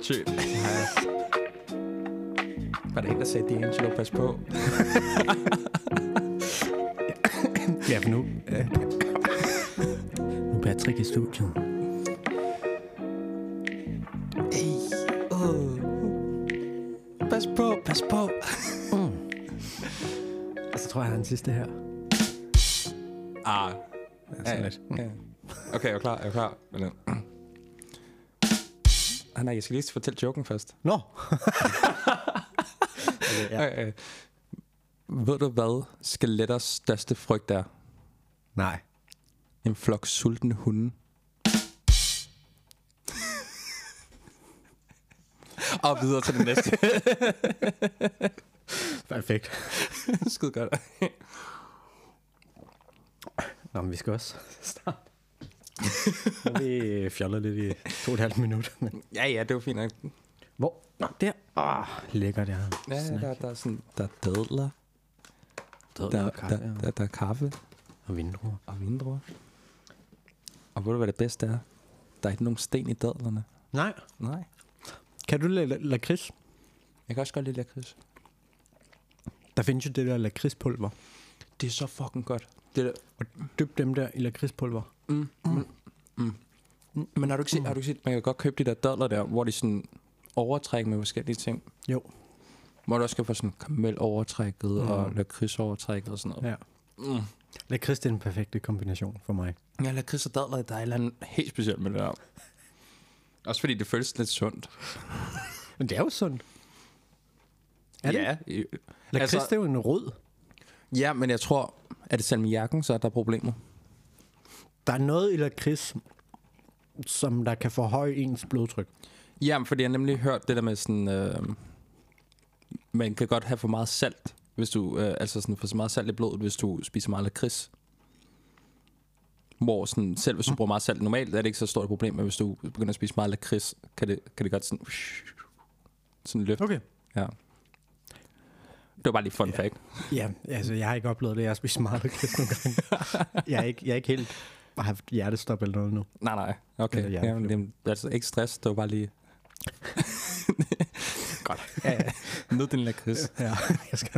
sindssygt. Var der en, der sagde, D'Angelo, pas på? Ja, for nu er Patrick i studiet. Pas på, pas på. Og så tror jeg, han den sidste her. Ah. Sådan lidt. Ja. Okay, jeg er klar. Men, nej, jeg skal lige fortælle joken først. Nå. Okay, ja. Ved du, hvad skeletters største frygt er? Nej. En flok sultne hunde. Og videre til det næste. Perfekt. Skide godt. Nå, men vi skal også starte. Nu vi fjoller lidt i 2,5 minutter. Men... Ja, det var fint nok. Hvor? Nå, der. Lækkert, ja. Ja, der er sådan, der er dadler. Der er kaffe. Og vindruer. Og vindruer. Og ved du, hvad det bedste er? Der er ikke nogen sten i dadlerne. Nej. Kan du lakrids? Jeg kan også godt lide lakrids. Der findes jo det der lakridspulver. Det er så fucking godt. Det der. Og dyp dem der i lakridspulver. Men har du ikke set, man kan godt købe de der dadler der, hvor de sådan overtræk med forskellige ting. Jo. Hvor du også skal få sådan karamelovertrækket og lakridsovertrækket og sådan noget. Ja. Lakrids det er den perfekte kombination for mig. Ja, lakrids og dadler, der er et eller andet helt specielt med det der. Også fordi det føles lidt sundt. Men det er jo sundt. Er det? Ja. Lakrids det er jo en rød. Ja, men jeg tror, at det salmiakken, så er der problemer. Der er noget i lakrids, som der kan forhøje ens blodtryk. Jamen, fordi jeg har nemlig hørt det der med sådan... man kan godt have for meget salt, hvis du... altså sådan for så meget salt i blodet, hvis du spiser meget lakrids. Hvor sådan, selv hvis du bruger meget salt normalt, er det ikke så stort et problem, men hvis du begynder at spise meget lakrids, kan det godt sådan løfte. Okay. Ja. Det var bare lige fun fact. Ja, altså jeg har ikke oplevet det. Jeg har spist meget lakrids nogle gange. jeg er ikke helt bare haft hjertestop eller noget nu. Nej. Okay. Ja, men det er altså ikke stress, det var bare lige... Godt. Ja. Nyd din lakrids. Ja, jeg skal...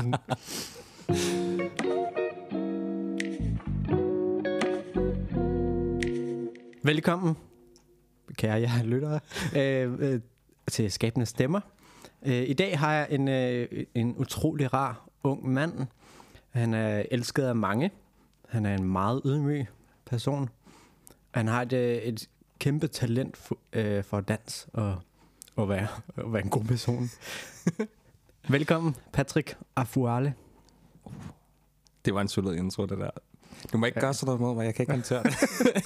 Velkommen, kære jer lyttere, til Skabende Stemmer. I dag har jeg en utrolig rar ung mand. Han er elsket af mange. Han er en meget ydmyg person. Han har et kæmpe talent for dans og at være en god person. Velkommen, Patrick Afuale. Det var en solid intro, det der. Du må ikke gøre sådan noget mod mig, jeg kan ikke håndtere det.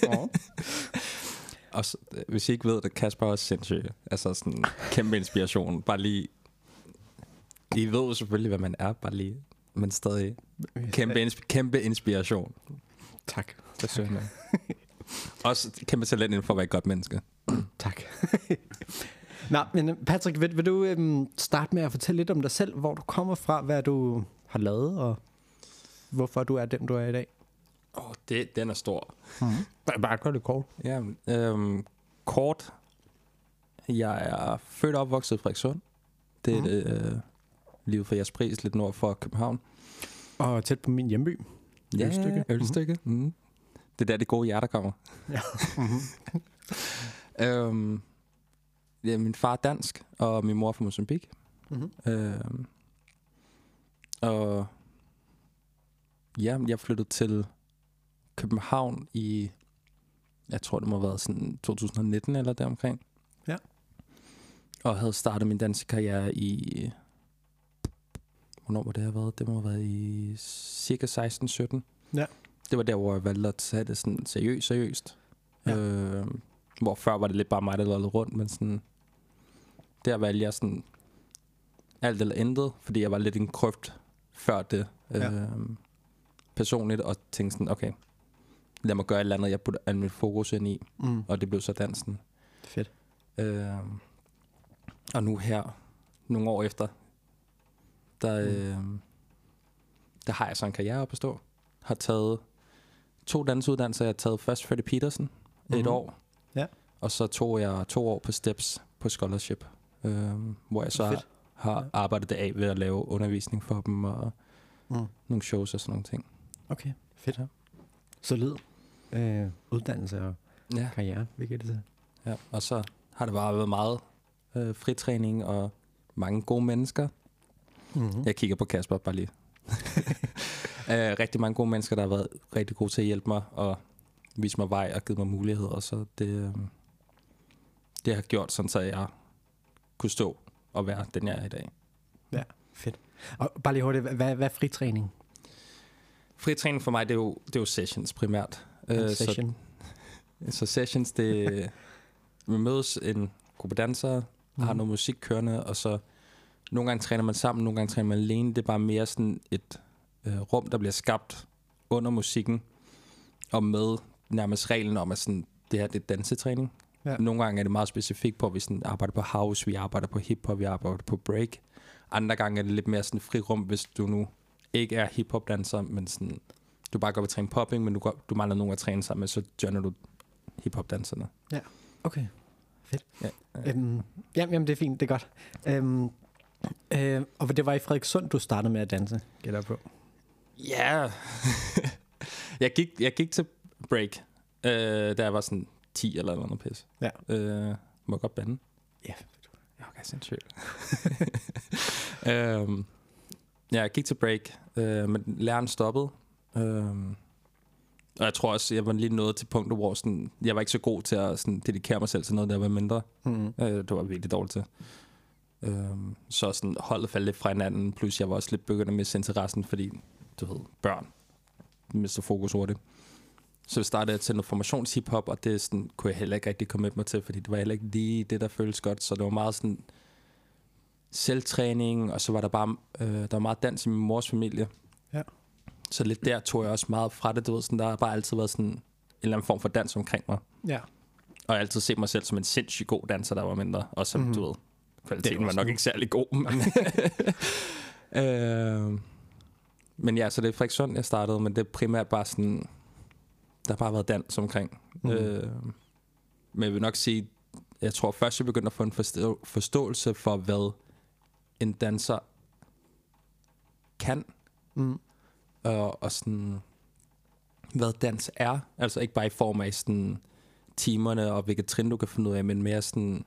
Og så, hvis I ikke ved det, Kasper er også sindssygt. Altså sådan kæmpe inspiration. Bare lige... I ved jo selvfølgelig, hvad man er, bare lige. Men stadig kæmpe inspiration. Tak. Det synes jeg. Også kæmpe talent inden for at være et godt menneske. Tak. Nå, men Patrick, vil du starte med at fortælle lidt om dig selv, hvor du kommer fra, hvad du har lavet, og hvorfor du er den, du er i dag? Den er stor. Bare gør det kort. Ja, kort. Jeg er født og opvokset i Frederikssund. Det er livet for Jaspris, lidt nord for København. Og tæt på min hjemby. Ja, Ølstykke. Mm-hmm. Det er der, de gode hjerter kommer. Ja. Ja, min far er dansk, og min mor er fra Mozambique. Og ja, jeg flyttede til København i, jeg tror det må have været sådan 2019 eller deromkring. Ja. Og havde startet min dansekarriere i, hvornår må det have været? Det må have været i cirka 16-17. Ja. Det var der, hvor jeg valgte at tage det sådan seriøst. Ja. Hvor før var det lidt bare mig, der lavede rundt, men sådan, der valgte jeg sådan alt eller intet, fordi jeg var lidt en krøft før det personligt, og tænkte sådan, okay, lad mig gøre et eller andet, jeg putter al mit fokus ind i, og det blev så dansen. Fedt. Og nu her, nogle år efter, der har jeg så en karriere op at stå. Har taget 2 danseuddannelser. Jeg har taget først Freddie Petersen et år. Ja. Og så tog jeg 2 år på Steps på scholarship, hvor jeg så har arbejdet det af ved at lave undervisning for dem og nogle shows og sådan nogle ting. Okay, fedt. Ja. Solid uddannelse og karriere, hvilket det er. Ja, og så har det bare været meget fritræning og mange gode mennesker. Mm-hmm. Jeg kigger på Kasper bare lige. Rigtig mange gode mennesker, der har været rigtig gode til at hjælpe mig og vise mig vej og givet mig muligheder. Så det har gjort sådan, så jeg kunne stå og være den, jeg er i dag. Ja, fedt. Og bare lige hurtigt, hvad er fritræning? Fritræning for mig, det er jo sessions primært. Session. Så sessions, det vi mødes en gruppe dansere, har noget musik kørende, og så nogle gange træner man sammen, nogle gange træner man alene. Det er bare mere sådan et rum, der bliver skabt under musikken, og med nærmest reglen om, at sådan, det her det er dansetræning. Ja. Nogle gange er det meget specifikt på, at vi sådan arbejder på house, vi arbejder på hiphop, vi arbejder på break. Andre gange er det lidt mere sådan fri rum, hvis du nu ikke er hiphop-danser, men sådan, du bare går ved at træne popping, men du mangler nogen at træne sammen med, så joiner du hiphop-danserne. Ja, okay. Fedt. Ja. Jamen, det er fint, det er godt. Og det var i Frederikssund, du startede med at danse, gætter på? Ja. jeg gik til break, da jeg var sådan 10 eller noget pis. Ja. Må jeg godt bande? Ja. Okay, sindssygt. Jeg gik til break, men læreren stoppede. Og jeg tror også, jeg var lige nået til punktet, hvor sådan, jeg var ikke så god til at sådan, dedikere mig selv til noget, der var mindre. Det var virkelig dårligt til. Så sådan, holdet faldt lidt fra hinanden, plus jeg var også lidt begyndt at miste interessen, fordi, du ved, børn mister fokus hurtigt. Så startede jeg til noget formationshiphop, og det sådan, kunne jeg heller ikke rigtig komme med mig til, fordi det var heller ikke lige det, der føltes godt. Så det var meget sådan selvtræning, og så var der bare der var meget dans i min mors familie. Ja. Så lidt der tog jeg også meget fra det, du ved, sådan, der har bare altid været sådan en eller anden form for dans omkring mig. Ja. Og jeg har altid set mig selv som en sindssygt god danser, der var mindre, og som, du ved, kvaliteten var nok ikke særlig god. Men ja, så det er Frederikssund, jeg startede, men det er primært bare sådan, der har bare været dans omkring. Men jeg vil nok sige, jeg tror først, jeg begyndte at få en forståelse for, hvad en danser kan. Og sådan, hvad dans er. Altså ikke bare i form af sådan timerne og hvilket trin du kan finde ud af, men mere sådan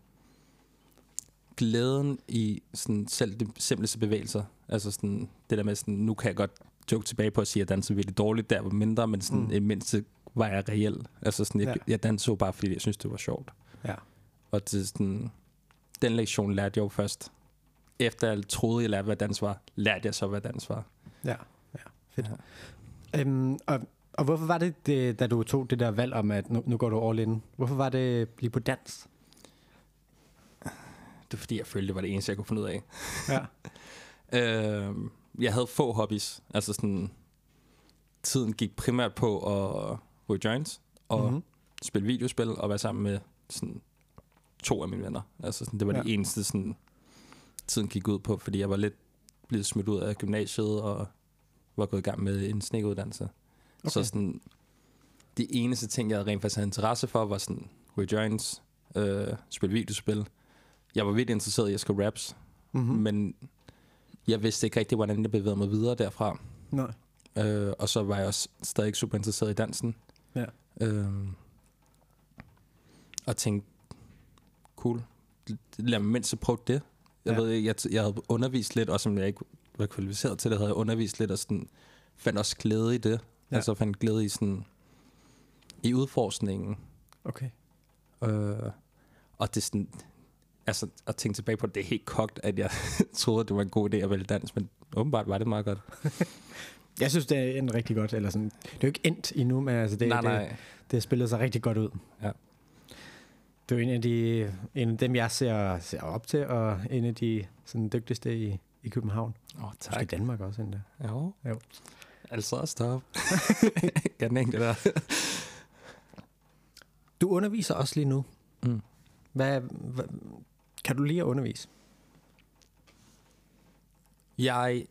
glæden i sådan selv de simpleste bevægelser. Altså sådan det der med sådan, nu kan jeg godt joke tilbage på at sige, at jeg danser virkelig dårligt, der var mindre, men sådan i mindste var jeg reelt. Altså sådan, jeg dansede bare, fordi jeg synes det var sjovt. Ja. Og det sådan, den lektion lærte jeg jo først. Efter jeg troede, jeg lærte, hvad dans var, lærte jeg så, hvad dans var. Ja, fedt. Ja. Og hvorfor var det, da du tog det der valg om, at nu går du all in, hvorfor var det blive på dans? Det er fordi, jeg følte, det var det eneste, jeg kunne finde ud af. Ja. Jeg havde få hobbies. Altså sådan, tiden gik primært på at ryge joints og spille videospil og være sammen med sådan 2 af mine venner. Altså sådan, det var det eneste, sådan, tiden gik ud på, fordi jeg var lidt blevet smidt ud af gymnasiet og var gået i gang med en snekuddannelse. Okay. Så sådan, de eneste ting, jeg rent faktisk havde interesse for, var sådan ryge joints, spille videospil. Jeg var virkelig interesseret i at skrive raps, men jeg vidste ikke rigtig, hvordan jeg bevægede mig videre derfra. Nej. Og så var jeg også stadig super interesseret i dansen. Ja. Og tænkte, cool, lad mig mindst prøve det. Jeg ved ikke, jeg havde undervist lidt, også som jeg ikke var kvalificeret til det, havde jeg undervist lidt, og sådan, fandt også glæde i det. Ja. Altså fandt glæde i sådan, i udforskningen. Okay. Og det sådan, altså at tænke tilbage på, det er helt kogt, at jeg troede, det var en god idé at vælge dans, men åbenbart var det meget godt. Jeg synes, det er endt rigtig godt, eller sådan, det er jo ikke endt endnu, men altså det har spillet sig rigtig godt ud. Ja. Det er jo en af dem, jeg ser op til, og en af de sådan, dygtigste i København. Tak. Måske Danmark også endda. Jo. Altså stop. Jeg nægte det der. Du underviser også lige nu. Hvad kan du lide at undervise? Jeg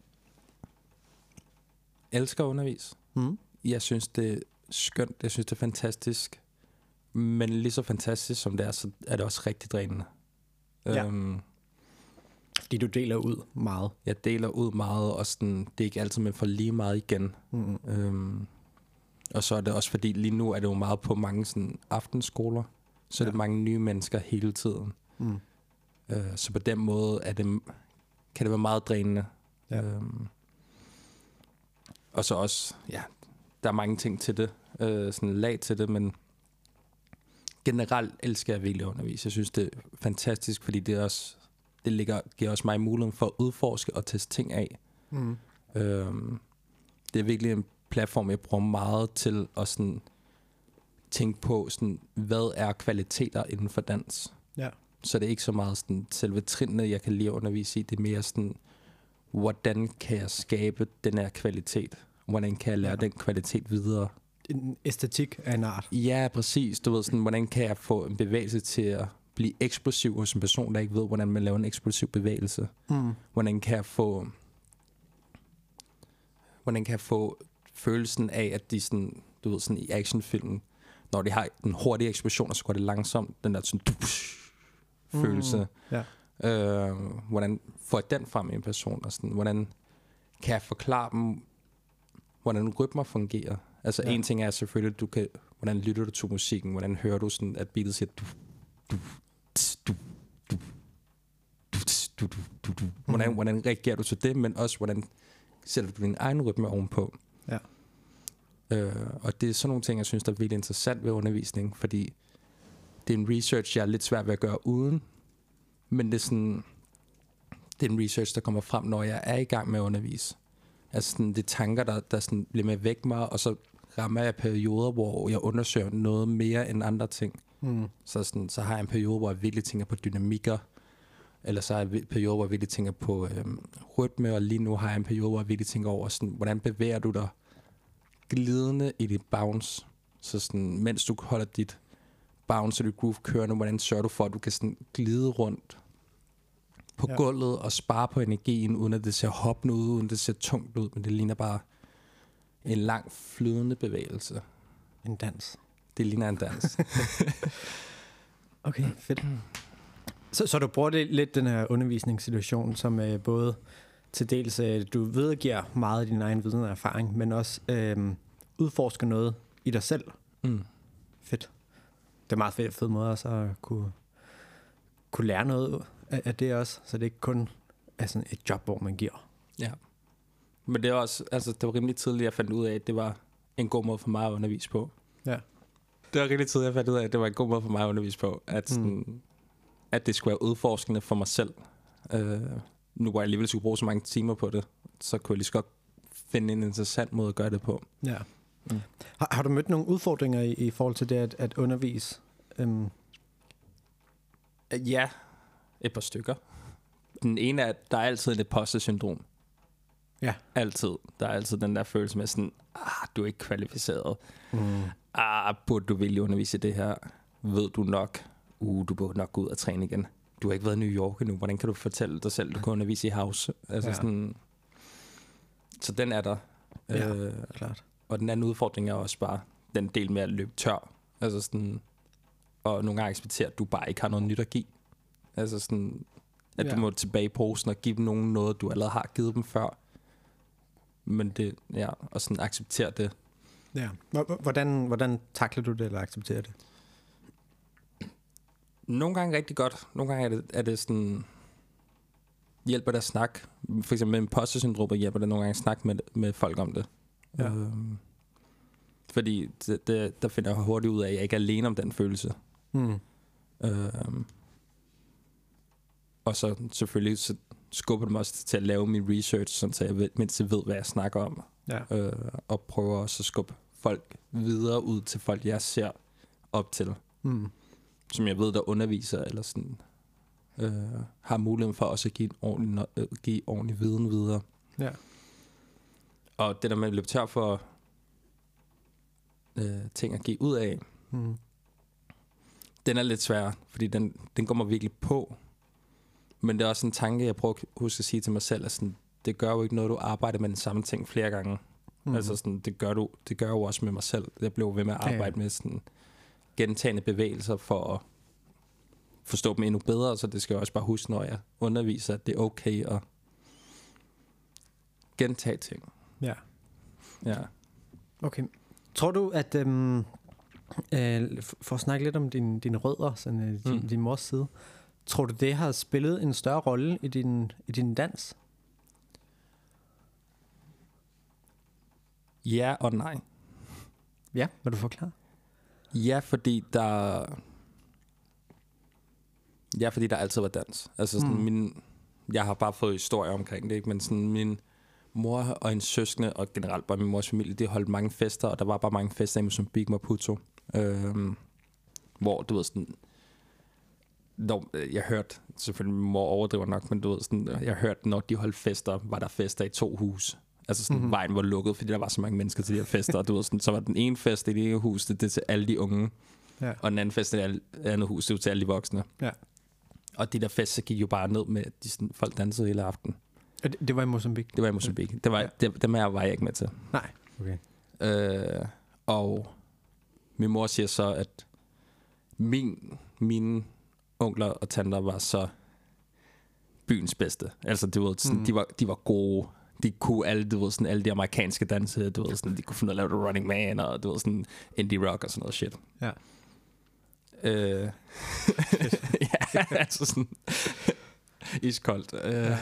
elsker at undervise. Jeg synes, det er skønt. Jeg synes, det er fantastisk. Men lige så fantastisk som det er, så er det også rigtig drænende. Ja. Fordi du deler ud meget. Jeg deler ud meget, og sådan, det er ikke altid, man får lige meget igen. Og så er det også fordi, lige nu er det jo meget på mange sådan, aftenskoler, så er det mange nye mennesker hele tiden. Så på den måde kan det være meget drænende. Ja. Og så også, der er mange ting til det, sådan lag til det, men generelt elsker jeg virkelig at undervise. Jeg synes, det er fantastisk, fordi det giver også mig muligheden for at udforske og teste ting af. Det er virkelig en platform, jeg bruger meget til at sådan tænke på, sådan, hvad er kvaliteter inden for dans. Ja. Så det er ikke så meget sådan, selve trinene, jeg kan lide at undervise i. Det er mere sådan, hvordan kan jeg skabe den her kvalitet? Hvordan kan jeg lære den kvalitet videre? En æstetik af en art. Ja, præcis. Du ved, sådan, hvordan kan jeg få en bevægelse til at blive eksplosiv hos en person, der ikke ved, hvordan man laver en eksplosiv bevægelse? Hvordan kan jeg få følelsen af, at de sådan, du ved, sådan i actionfilmen, når de har en hurtig eksplosion, og så går det langsomt, den der sådan følelse. Hvordan får jeg den frem i en person? Og sådan, hvordan kan jeg forklare dem, hvordan rytmer fungerer? Altså en ting er selvfølgelig, hvordan lytter du til musikken? Hvordan hører du sådan, at beatet siger hvordan reagerer du til det? Men også, hvordan sætter du din egen rytme ovenpå? Ja. Og det er sådan nogle ting, jeg synes, der er virkelig interessant ved undervisning, fordi det er en research, jeg er lidt svært ved at gøre uden, men det er sådan, det er en research, der kommer frem, når jeg er i gang med at undervise. Altså sådan, det er tanker, der sådan bliver med væk mig, og så rammer jeg perioder, hvor jeg undersøger noget mere end andre ting. Så har jeg en periode, hvor jeg virkelig tænker på dynamikker, eller så har jeg en periode, hvor jeg virkelig tænker på rytme, og lige nu har jeg en periode, hvor jeg virkelig tænker over, sådan, hvordan bevæger du dig glidende i dit bounce. Så sådan, mens du holder dit bounce og dit groove kørende, hvordan sørger du for, at du kan sådan glide rundt på gulvet og spare på energien, uden at det ser hoppende ud, uden at det ser tungt ud, men det ligner bare en lang flydende bevægelse. En dans. Det ligner en dans. Okay, fedt. Så du bruger det lidt, den her undervisningssituation, som både til dels, du videregiver meget af din egen viden og erfaring, men også udforsker noget i dig selv. Fedt. Det er meget fed måde også at kunne lære noget af det også, så det ikke kun er sådan et job, hvor man giver. Ja. Men det er også, altså det var rimelig tidligt, jeg fandt ud af, at det var en god måde for mig at undervise på. Ja. Det var rimelig tidligt, jeg fandt ud af, at det var en god måde for mig at undervise på, at, sådan, at det skulle være udforskende for mig selv. Nu hvor jeg alligevel skulle bruge så mange timer på det, så kunne jeg lige så godt finde en interessant måde at gøre det på. Ja. Har du mødt nogle udfordringer i forhold til det at undervise? Ja, et par stykker. Den ene er, at der er altid et imposter-syndrom. Ja. Altid. Der er altid den der følelse med sådan, du er ikke kvalificeret. Burde du virkelig undervise i det her? Ved du nok? Du burde nok gå ud og træne igen. Du har ikke været i New York endnu. Hvordan kan du fortælle dig selv, du kan undervise i house? Altså sådan, så den er der. Ja, klart. Og den anden udfordring er også bare den del med at løbe tør. Altså sådan, og nogle gange acceptere, at du bare ikke har noget nyt at give. Altså sådan, at du må tilbage i posen og give dem noget, du allerede har givet dem før. Men det, og sådan acceptere det. Ja. Hvordan takler du det, eller accepterer det? Nogle gange rigtig godt. Nogle gange er det sådan, hjælper det at snakke. For eksempel med imposter-syndrom hjælper det nogle gange at snakke med folk om det. Ja. Fordi der finder jeg hurtigt ud af, at jeg ikke er alene om den følelse. Og så selvfølgelig så skubber det mig også til at lave min research, sådan så jeg mindst ved, hvad jeg snakker om. Ja. Og prøver også at skubbe folk videre ud til folk, jeg ser op til. Som jeg ved, der underviser, eller sådan, har muligheden for også at give ordentlig viden videre. Ja. Og det der med at løbe tør for ting at give ud af, den er lidt svær, fordi den går mig virkelig på. Men det er også en tanke, jeg prøver at huske at sige til mig selv, at sådan, det gør jo ikke noget, du arbejder med den samme ting flere gange. Altså sådan, det gør jo også med mig selv. Jeg blev ved med at arbejde med sådan gentagende bevægelser for forstå dem endnu bedre, så det skal jeg også bare huske, når jeg underviser, at det er okay at gentage ting. Ja. Ja. Okay. Tror du, at for at snakke lidt om dine rødder, sådan, din mors side, tror du, det har spillet en større rolle i din dans? Ja og nej. Ja, vil du forklare? Ja, fordi der altid var dans. Altså sådan jeg har bare fået historier omkring det, ikke? Men sådan min mor og en søskende, og generelt bare min mors familie, de holdt mange fester, og der var bare mange fester i Mozambique, Maputo, hvor, du ved, sådan, jeg hørte, selvfølgelig min mor overdriver nok, men du ved, sådan, jeg hørte, når de holdt fester, var der fester i 2 huse. Altså sådan, vejen var lukket, fordi der var så mange mennesker til de her fester, og du ved, sådan, så var den ene fest i det ene hus, det er til alle de unge, og den anden fest i det andet hus, det var til alle de voksne. Ja. Og de der fester gik jo bare ned med, de sådan, folk dansede hele aften. Det var i Mozambique? Det var i Mozambique. Dem var jeg ikke med til. Nej, okay. Og min mor siger så, at mine onkler og tanter var så byens bedste. Altså, du ved, sådan, de var gode. De kunne alle de amerikanske danse, du ved, sådan, de kunne finde ud af at lave Running Man, og du ved, sådan indie rock og sådan noget shit. Ja. Ja, altså sådan iskoldt.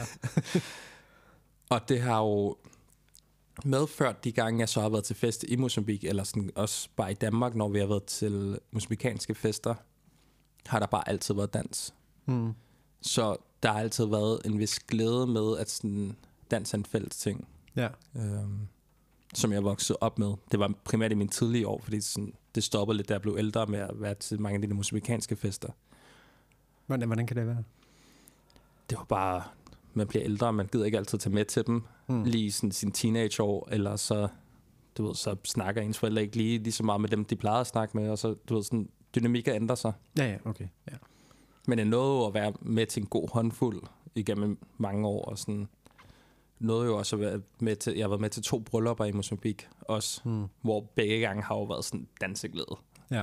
Og det har jo medført de gange, jeg så har været til fest i Mozambique, eller sådan også bare i Danmark, når vi har været til mozambikanske fester, har der bare altid været dans. Så der har altid været en vis glæde med, at sådan dans er en fælles ting. Ja. Som jeg voksede op med. Det var primært i mine tidlige år, fordi sådan, det stoppede lidt, da jeg blev ældre med at være til mange af de mozambikanske fester. Hvordan kan det være? Det var bare, man bliver ældre, man gider ikke altid tage med til dem, lige sådan sin teenageår, eller så, du ved, så snakker ens forældre ikke lige så meget med dem, de plejede at snakke med, og så, du ved, sådan, dynamikker ændrer sig. Ja, okay. Ja. Men jeg nåede at være med til en god håndfuld igennem mange år, og sådan, nåede jo også at være med til, jeg har været med til 2 bryllupper i Mozambique også, hvor begge gange har jo været sådan danseglæde. Ja.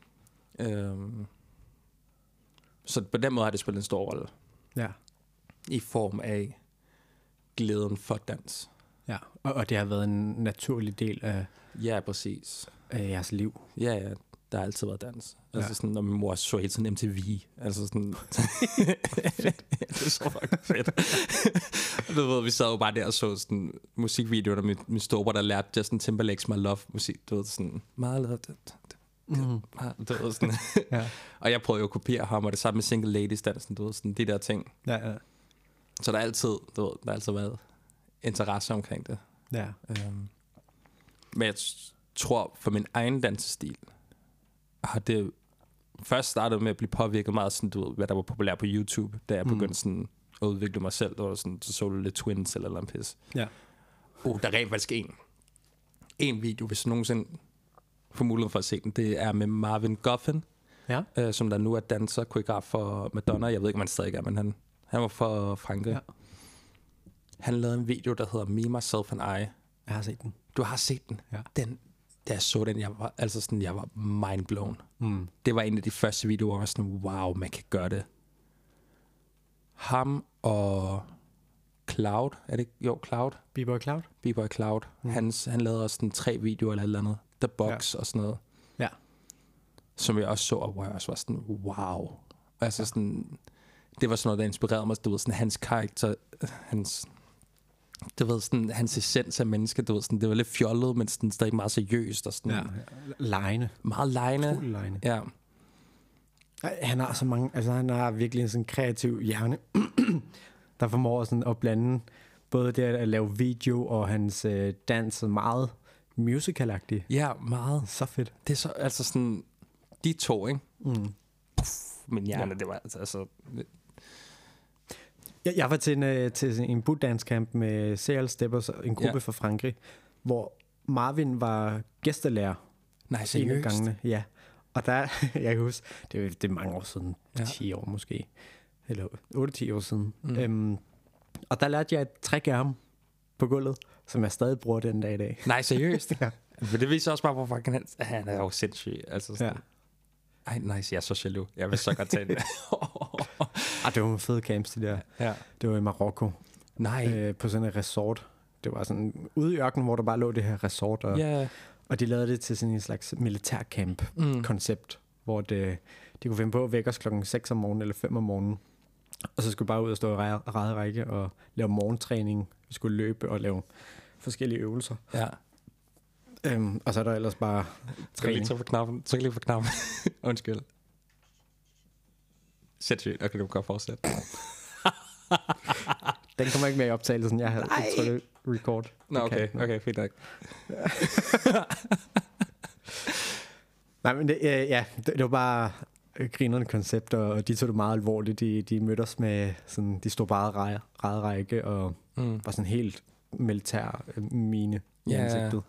Så på den måde har det spillet en stor rolle. Ja. I form af glæden for dans. Ja, og det har været en naturlig del af, ja, præcis, af jeres liv. Ja, der har altid været dans. Altså sådan, når min mor så hele tiden MTV. Altså sådan, det er så fucking fedt. Du ved, vi sad jo bare der og så sådan musikvideoer, med min storebror, der lærte Justin Timberlake's My Love musik. Du ved, sådan, meget love det. Du ved, sådan. Ja. Og jeg prøvede jo at kopiere ham, og det samme med Single Ladies dansen, du ved, sådan de der ting. Ja. Så der er altid, du ved, der har altid været interesse omkring det. Ja. Men jeg tror, for min egen dansestil, har det først startet med at blive påvirket meget sådan, du ved, hvad der var populært på YouTube, da jeg begyndte sådan at udvikle mig selv. Der var sådan, så du lidt Twins eller en pis. Ja. Der er rent faktisk en video, hvis du nogensinde får mulighed for at se den. Det er med Marvin Goffin, som der nu er danser, koreograf for Madonna. Jeg ved ikke, om han stadig er, men han var for Frankrig. Ja. Han lavede en video, der hedder Me, Myself and I. Jeg har set den. Du har set den? Ja. Da jeg så den, jeg var mindblown. Det var en af de første videoer, hvor jeg var sådan, wow, man kan gøre det. Ham og Cloud, er det ikke? Jo, Cloud. B-Boy Cloud. B-Boy Cloud. Han lavede også sådan 3 videoer eller et eller andet. The Box og sådan noget. Ja. Som jeg også så, og hvor jeg også var sådan, wow. Altså sådan, det var sådan noget, der inspirerede mig. Du ved, sådan hans karakter, du ved, sådan, hans essens af menneske, du ved, sådan, det var lidt fjollet, men sådan, stadig meget seriøst. Og sådan, lejende. Meget lejende. Utrolig lejende. Ja. Han har så mange, altså han har virkelig en sådan kreativ hjerne, der formår sådan at blande både det at lave video og hans dans meget musical-agtigt. Ja, meget. Så fedt. Det er så, altså sådan, de 2, ikke? Puff, min hjerne, det var altså... Jeg var til en bootdance-camp med CL Steppers, en gruppe fra Frankrig, hvor Marvin var gæstelærer. Nej, seriøst? Gangene. Ja, og der, jeg kan huske, det er mange år siden, 10 år måske, eller 8-10 år siden. Og der lærte jeg et trick af ham på gulvet, som jeg stadig bruger den dag i dag. Nej, seriøst? Ja. For det viser også bare, hvorfor han er jo sindssyg. Altså sådan, ej, nice, jeg er så jaloux. Jeg vil så godt tage det. Det var nogle fede camps, det der. Ja. Det var i Marokko. Nej. På sådan et resort. Det var sådan ude i ørkenen, hvor der bare lå det her resort. Og de lavede det til sådan en slags militærcamp-koncept, hvor de kunne finde på at vække os klokken 6 om morgenen eller 5 om morgenen. Og så skulle vi bare ud og stå i række og lave morgentræning. Vi skulle løbe og lave forskellige øvelser. Ja. Og så er der ellers bare træning. Tryk lige for knappen. Undskyld. Sindssygt. Okay, du kan godt fortsætte. Den kommer ikke med i optagelsen. Jeg har trykket record. Nå, okay, fint nok. Nej, men det var bare grinerende koncept, og de tog det meget alvorligt. De mødte os med sådan, de stod bare række og var sådan helt militær mine i ansigtet.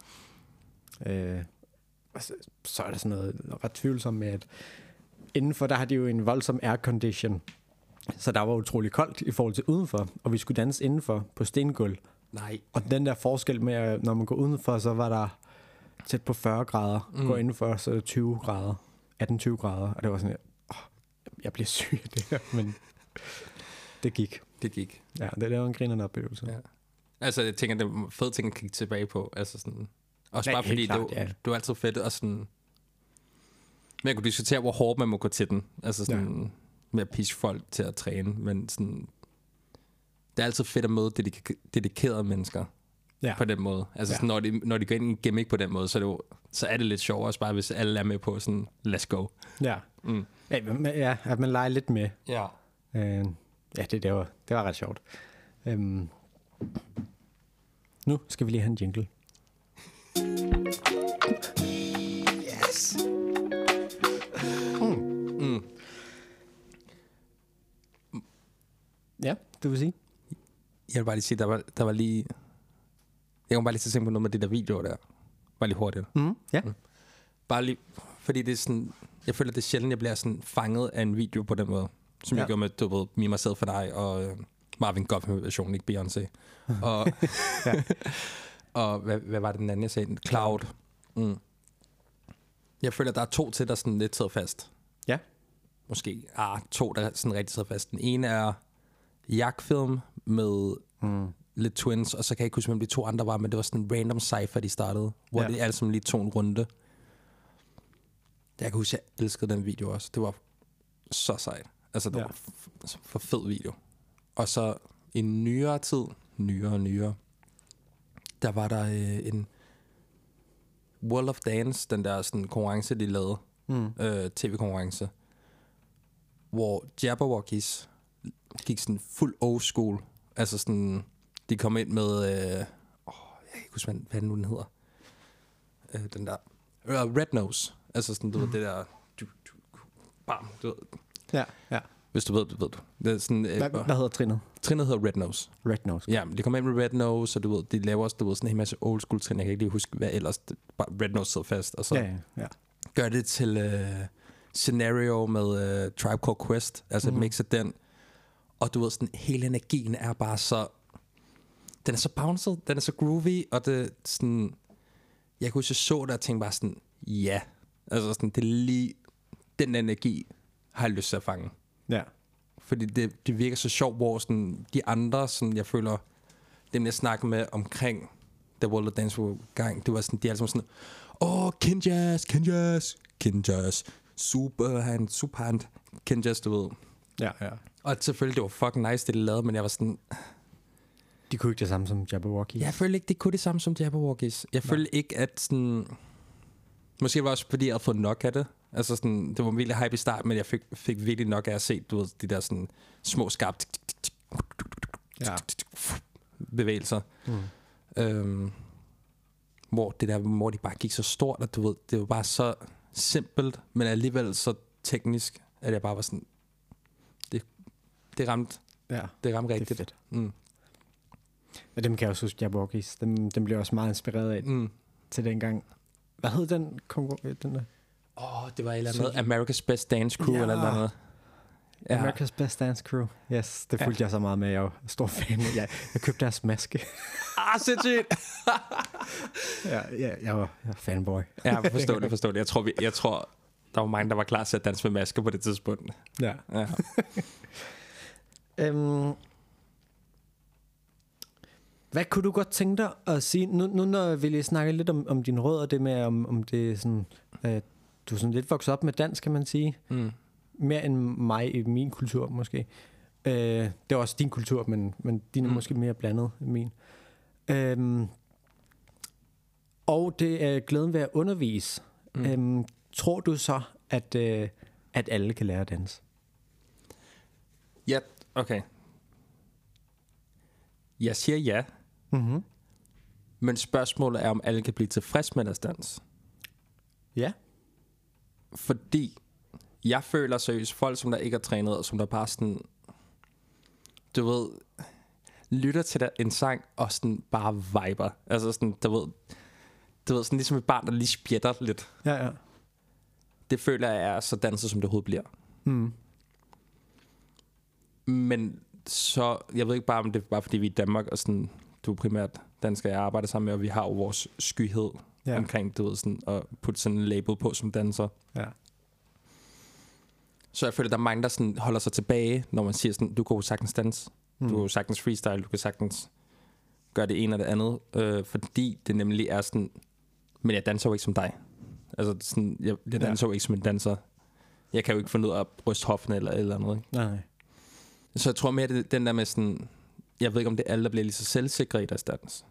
Så er der sådan noget ret tvivlsomt med, at indenfor, der har de jo en voldsom aircondition, så der var utrolig koldt i forhold til udenfor, og vi skulle danse indenfor på stengulv. Nej. Og den der forskel med, at når man går udenfor, så var der tæt på 40 grader. Går indenfor, så er det 20 grader. 18-20 grader. Og det var sådan, jeg bliver syg af det her, men det gik. Ja, det var en grinerende oplevelse. Ja. Altså, jeg tænker, det er fede ting at kigge tilbage på. Altså sådan, også bare fordi, klart, det var altid fedt, og sådan, man kunne diskutere, hvor hårdt man må gå til den. Altså sådan, med at piske folk til at træne, men sådan, det er altid fedt at møde dedikerede mennesker på den måde. Altså sådan, når de går ind i en gimmick på den måde, så er det lidt sjovere også bare, hvis alle er med på sådan, let's go. Ja. At man leger lidt med. Ja. Det var ret sjovt. Nu skal vi lige have en jingle. Yes! Ja, du vil sige? Jeg vil bare lige sige, der var lige... Jeg kan bare lige til at tænke på noget med de der videoer der. Bare lige hurtigt. Bare lige... Fordi det er sådan... Jeg føler, det er sjældent, jeg bliver sådan fanget af en video på den måde. Som jeg gjorde med, du ved, Me, Myself for dig og Marvin Goffman-versionen, ikke Beyoncé. Og, og hvad var det den anden, jeg sagde? Cloud. Jeg føler, der er 2 til, der sådan lidt sidder fast. Ja. Måske 2, der sådan rigtig sidder fast. Den ene er jagtfilm med lidt twins, og så kan jeg ikke huske, hvem de 2 andre var, men det var sådan en random cypher, de startede, hvor de alle sammen lige tog en runde. Jeg kan huske, jeg elskede den video også. Det var så sejt. Altså, det var for fed video. Og så i nyere tid, der var der en World of Dance, den der sådan konkurrence, de lavede, tv-konkurrence, hvor Jabberwockies gik sådan fuld old school. Altså sådan, de kom ind med, jeg kan ikke huske, hvad nu den hedder. Den der, Red Nose. Altså sådan, du ved, det der, bam, du ved. Ja. Hvis du ved, det ved du. Det er sådan, hvad hedder trinnet? Trinnet hedder Red Nose. Red Nose. Ja, de kommer ind med Red Nose, og du ved, de laver også, du ved, sådan en masse old school trin. Jeg kan ikke lige huske, hvad ellers. Bare Red Nose sidder fast, og så gør det til Scenario med Tribe Called Quest. Altså mixer den. Og du ved, sådan, hele energien er bare så... Den er så bounced, den er så groovy, og det sådan... Jeg kunne huske, jeg så det og tænkte bare sådan, ja. Altså sådan, det er lige... Den energi har jeg lyst til at fange. Ja. Fordi det virker så sjovt, hvor sådan, de andre, sådan, jeg føler, dem jeg snakker med omkring The World of Dance for gang, det var sådan, de er alle sammen sådan, Kinjas, Superhand, Kinjas, du ved. Ja. Og selvfølgelig, det var fucking nice, det de lavede, men jeg var sådan... De kunne ikke det samme som Jabberwockies. Jeg følte ikke, det kunne det samme som Jabberwockies. Jeg følte ikke, at sådan... Måske var det også, fordi jeg havde fået nok af det. Altså sådan, det var virkelig hype i start, men jeg fik virkelig nok af at se, du ved, de der sådan små skarpe bevægelser. Hvor de bare gik så stort, og du ved, det var bare så simpelt, men alligevel så teknisk, at jeg bare var sådan, det ramte rigtigt. Det er fedt. Ja, dem kan jeg også huske, Jabberwockies. Dem blev også meget inspireret af til dengang. Hvad hed den der? Det var et eller andet America's Best Dance Crew eller noget. Ja. America's Best Dance Crew. Yes, det fulgte jeg så meget med. Jeg var stor fan. Jeg købte deres maske. Sindssygt! Jeg var fanboy. Ja, forstår det. Jeg tror, der var mange, der var klar til at danse med masker på det tidspunkt. Ja. Hvad kunne du godt tænke dig at sige? Nu når vi lige snakker lidt om dine rødder, det med, om det er sådan, du er sådan lidt vokset op med dansk, kan man sige. Mere end mig i min kultur, måske. Det er også din kultur, men din er måske mere blandet end min. Og det er glæden ved at undervise. Tror du så, at alle kan lære at danse? Ja, okay. Jeg siger ja. Mm-hmm. Men spørgsmålet er, om alle kan blive tilfreds med deres dans. Ja. Fordi jeg føler seriøst, folk som der ikke er trænet, og som der bare sådan, du ved, lytter til en sang, og sådan bare viber. Altså sådan, du ved sådan ligesom et barn, der lige spjætter lidt. Ja. Det føler jeg er så danset, som det overhovedet bliver. Men så, jeg ved ikke bare, om det er bare fordi vi er i Danmark, og sådan, du er primært dansker, jeg arbejder sammen med, og vi har jo vores skyhed omkring, du ved, sådan, at putte sådan en label på som danser. Ja. Så jeg føler, der er mange, der sådan holder sig tilbage, når man siger sådan, du kan jo sagtens danse, du kan jo sagtens freestyle, du kan sagtens gøre det ene og det andet, fordi det nemlig er sådan, men jeg danser jo ikke som dig. Altså sådan, jeg danser jo ikke som en danser. Jeg kan jo ikke finde ud af at ryste hoftene eller andet. Ikke? Nej. Så jeg tror mere, det den der med sådan, jeg ved ikke, om det er alle, der bliver lige så selvsikre i deres dans.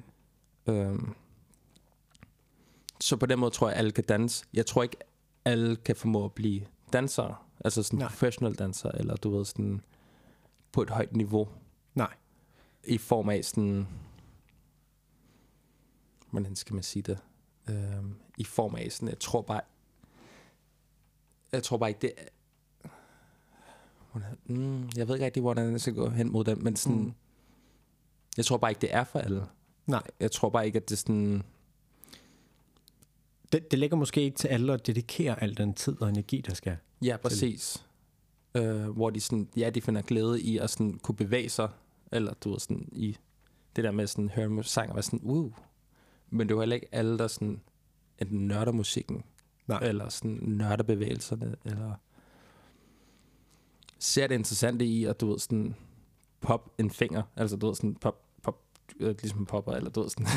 Så på den måde tror jeg, alle kan danse. Jeg tror ikke, alle kan formå at blive dansere. Altså sådan professional danser, eller du ved, sådan på et højt niveau. Nej. I form af sådan, hvordan skal man sige det? I form af sådan, jeg tror bare ikke, det jeg ved ikke rigtig, hvordan jeg skal gå hen mod den, men sådan, jeg tror bare ikke, det er for alle. Nej. Jeg tror bare ikke, at det sådan, det ligger måske ikke til alle at dedikere al den tid og energi, der skal. Ja, præcis. Hvor de sådan, de finder glæde i at sådan kunne bevæge sig, eller du ved sådan, i det der med sådan, høre sang og være sådan, men det var heller ikke alle, der sådan, enten nørder musikken, eller sådan nørder bevægelserne, eller ser det interessante i, at du ved sådan, pop en finger, altså du ved sådan, pop, ligesom popper, eller du ved sådan,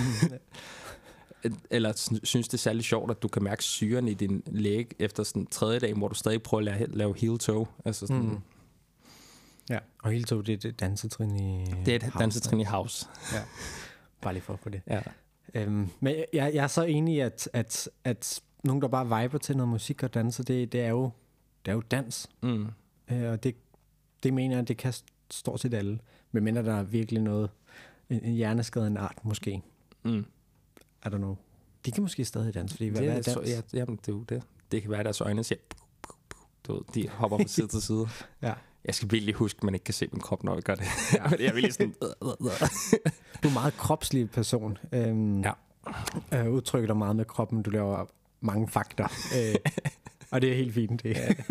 eller synes det er særlig sjovt, at du kan mærke syren i din læg efter sådan tredje dag, hvor du stadig prøver at lave heel toe, altså sådan. Ja, og heel toe, det er et dansetrin i house. Det er et dansetrin i house. Ja, bare lige for det. Ja. Men jeg er så enig i, at nogen, der bare viber til noget musik og danser, det er jo dans. Og det mener jeg, det kan stort set alle. Men mindre der er virkelig noget, en hjerneskade af en art, måske. I don't know. De kan måske stadig danse, fordi hvad er dans? Jamen, det er jo det. Det kan være, at deres øjne siger, de hopper fra side til side. Ja. Jeg skal virkelig huske, at man ikke kan se min krop, når jeg gør det. Ja. Jeg er virkelig sådan... Du er en meget kropslig person. Udtrykker dig meget med kroppen. Du laver mange fakter. Og det er helt fint. Det. Ja.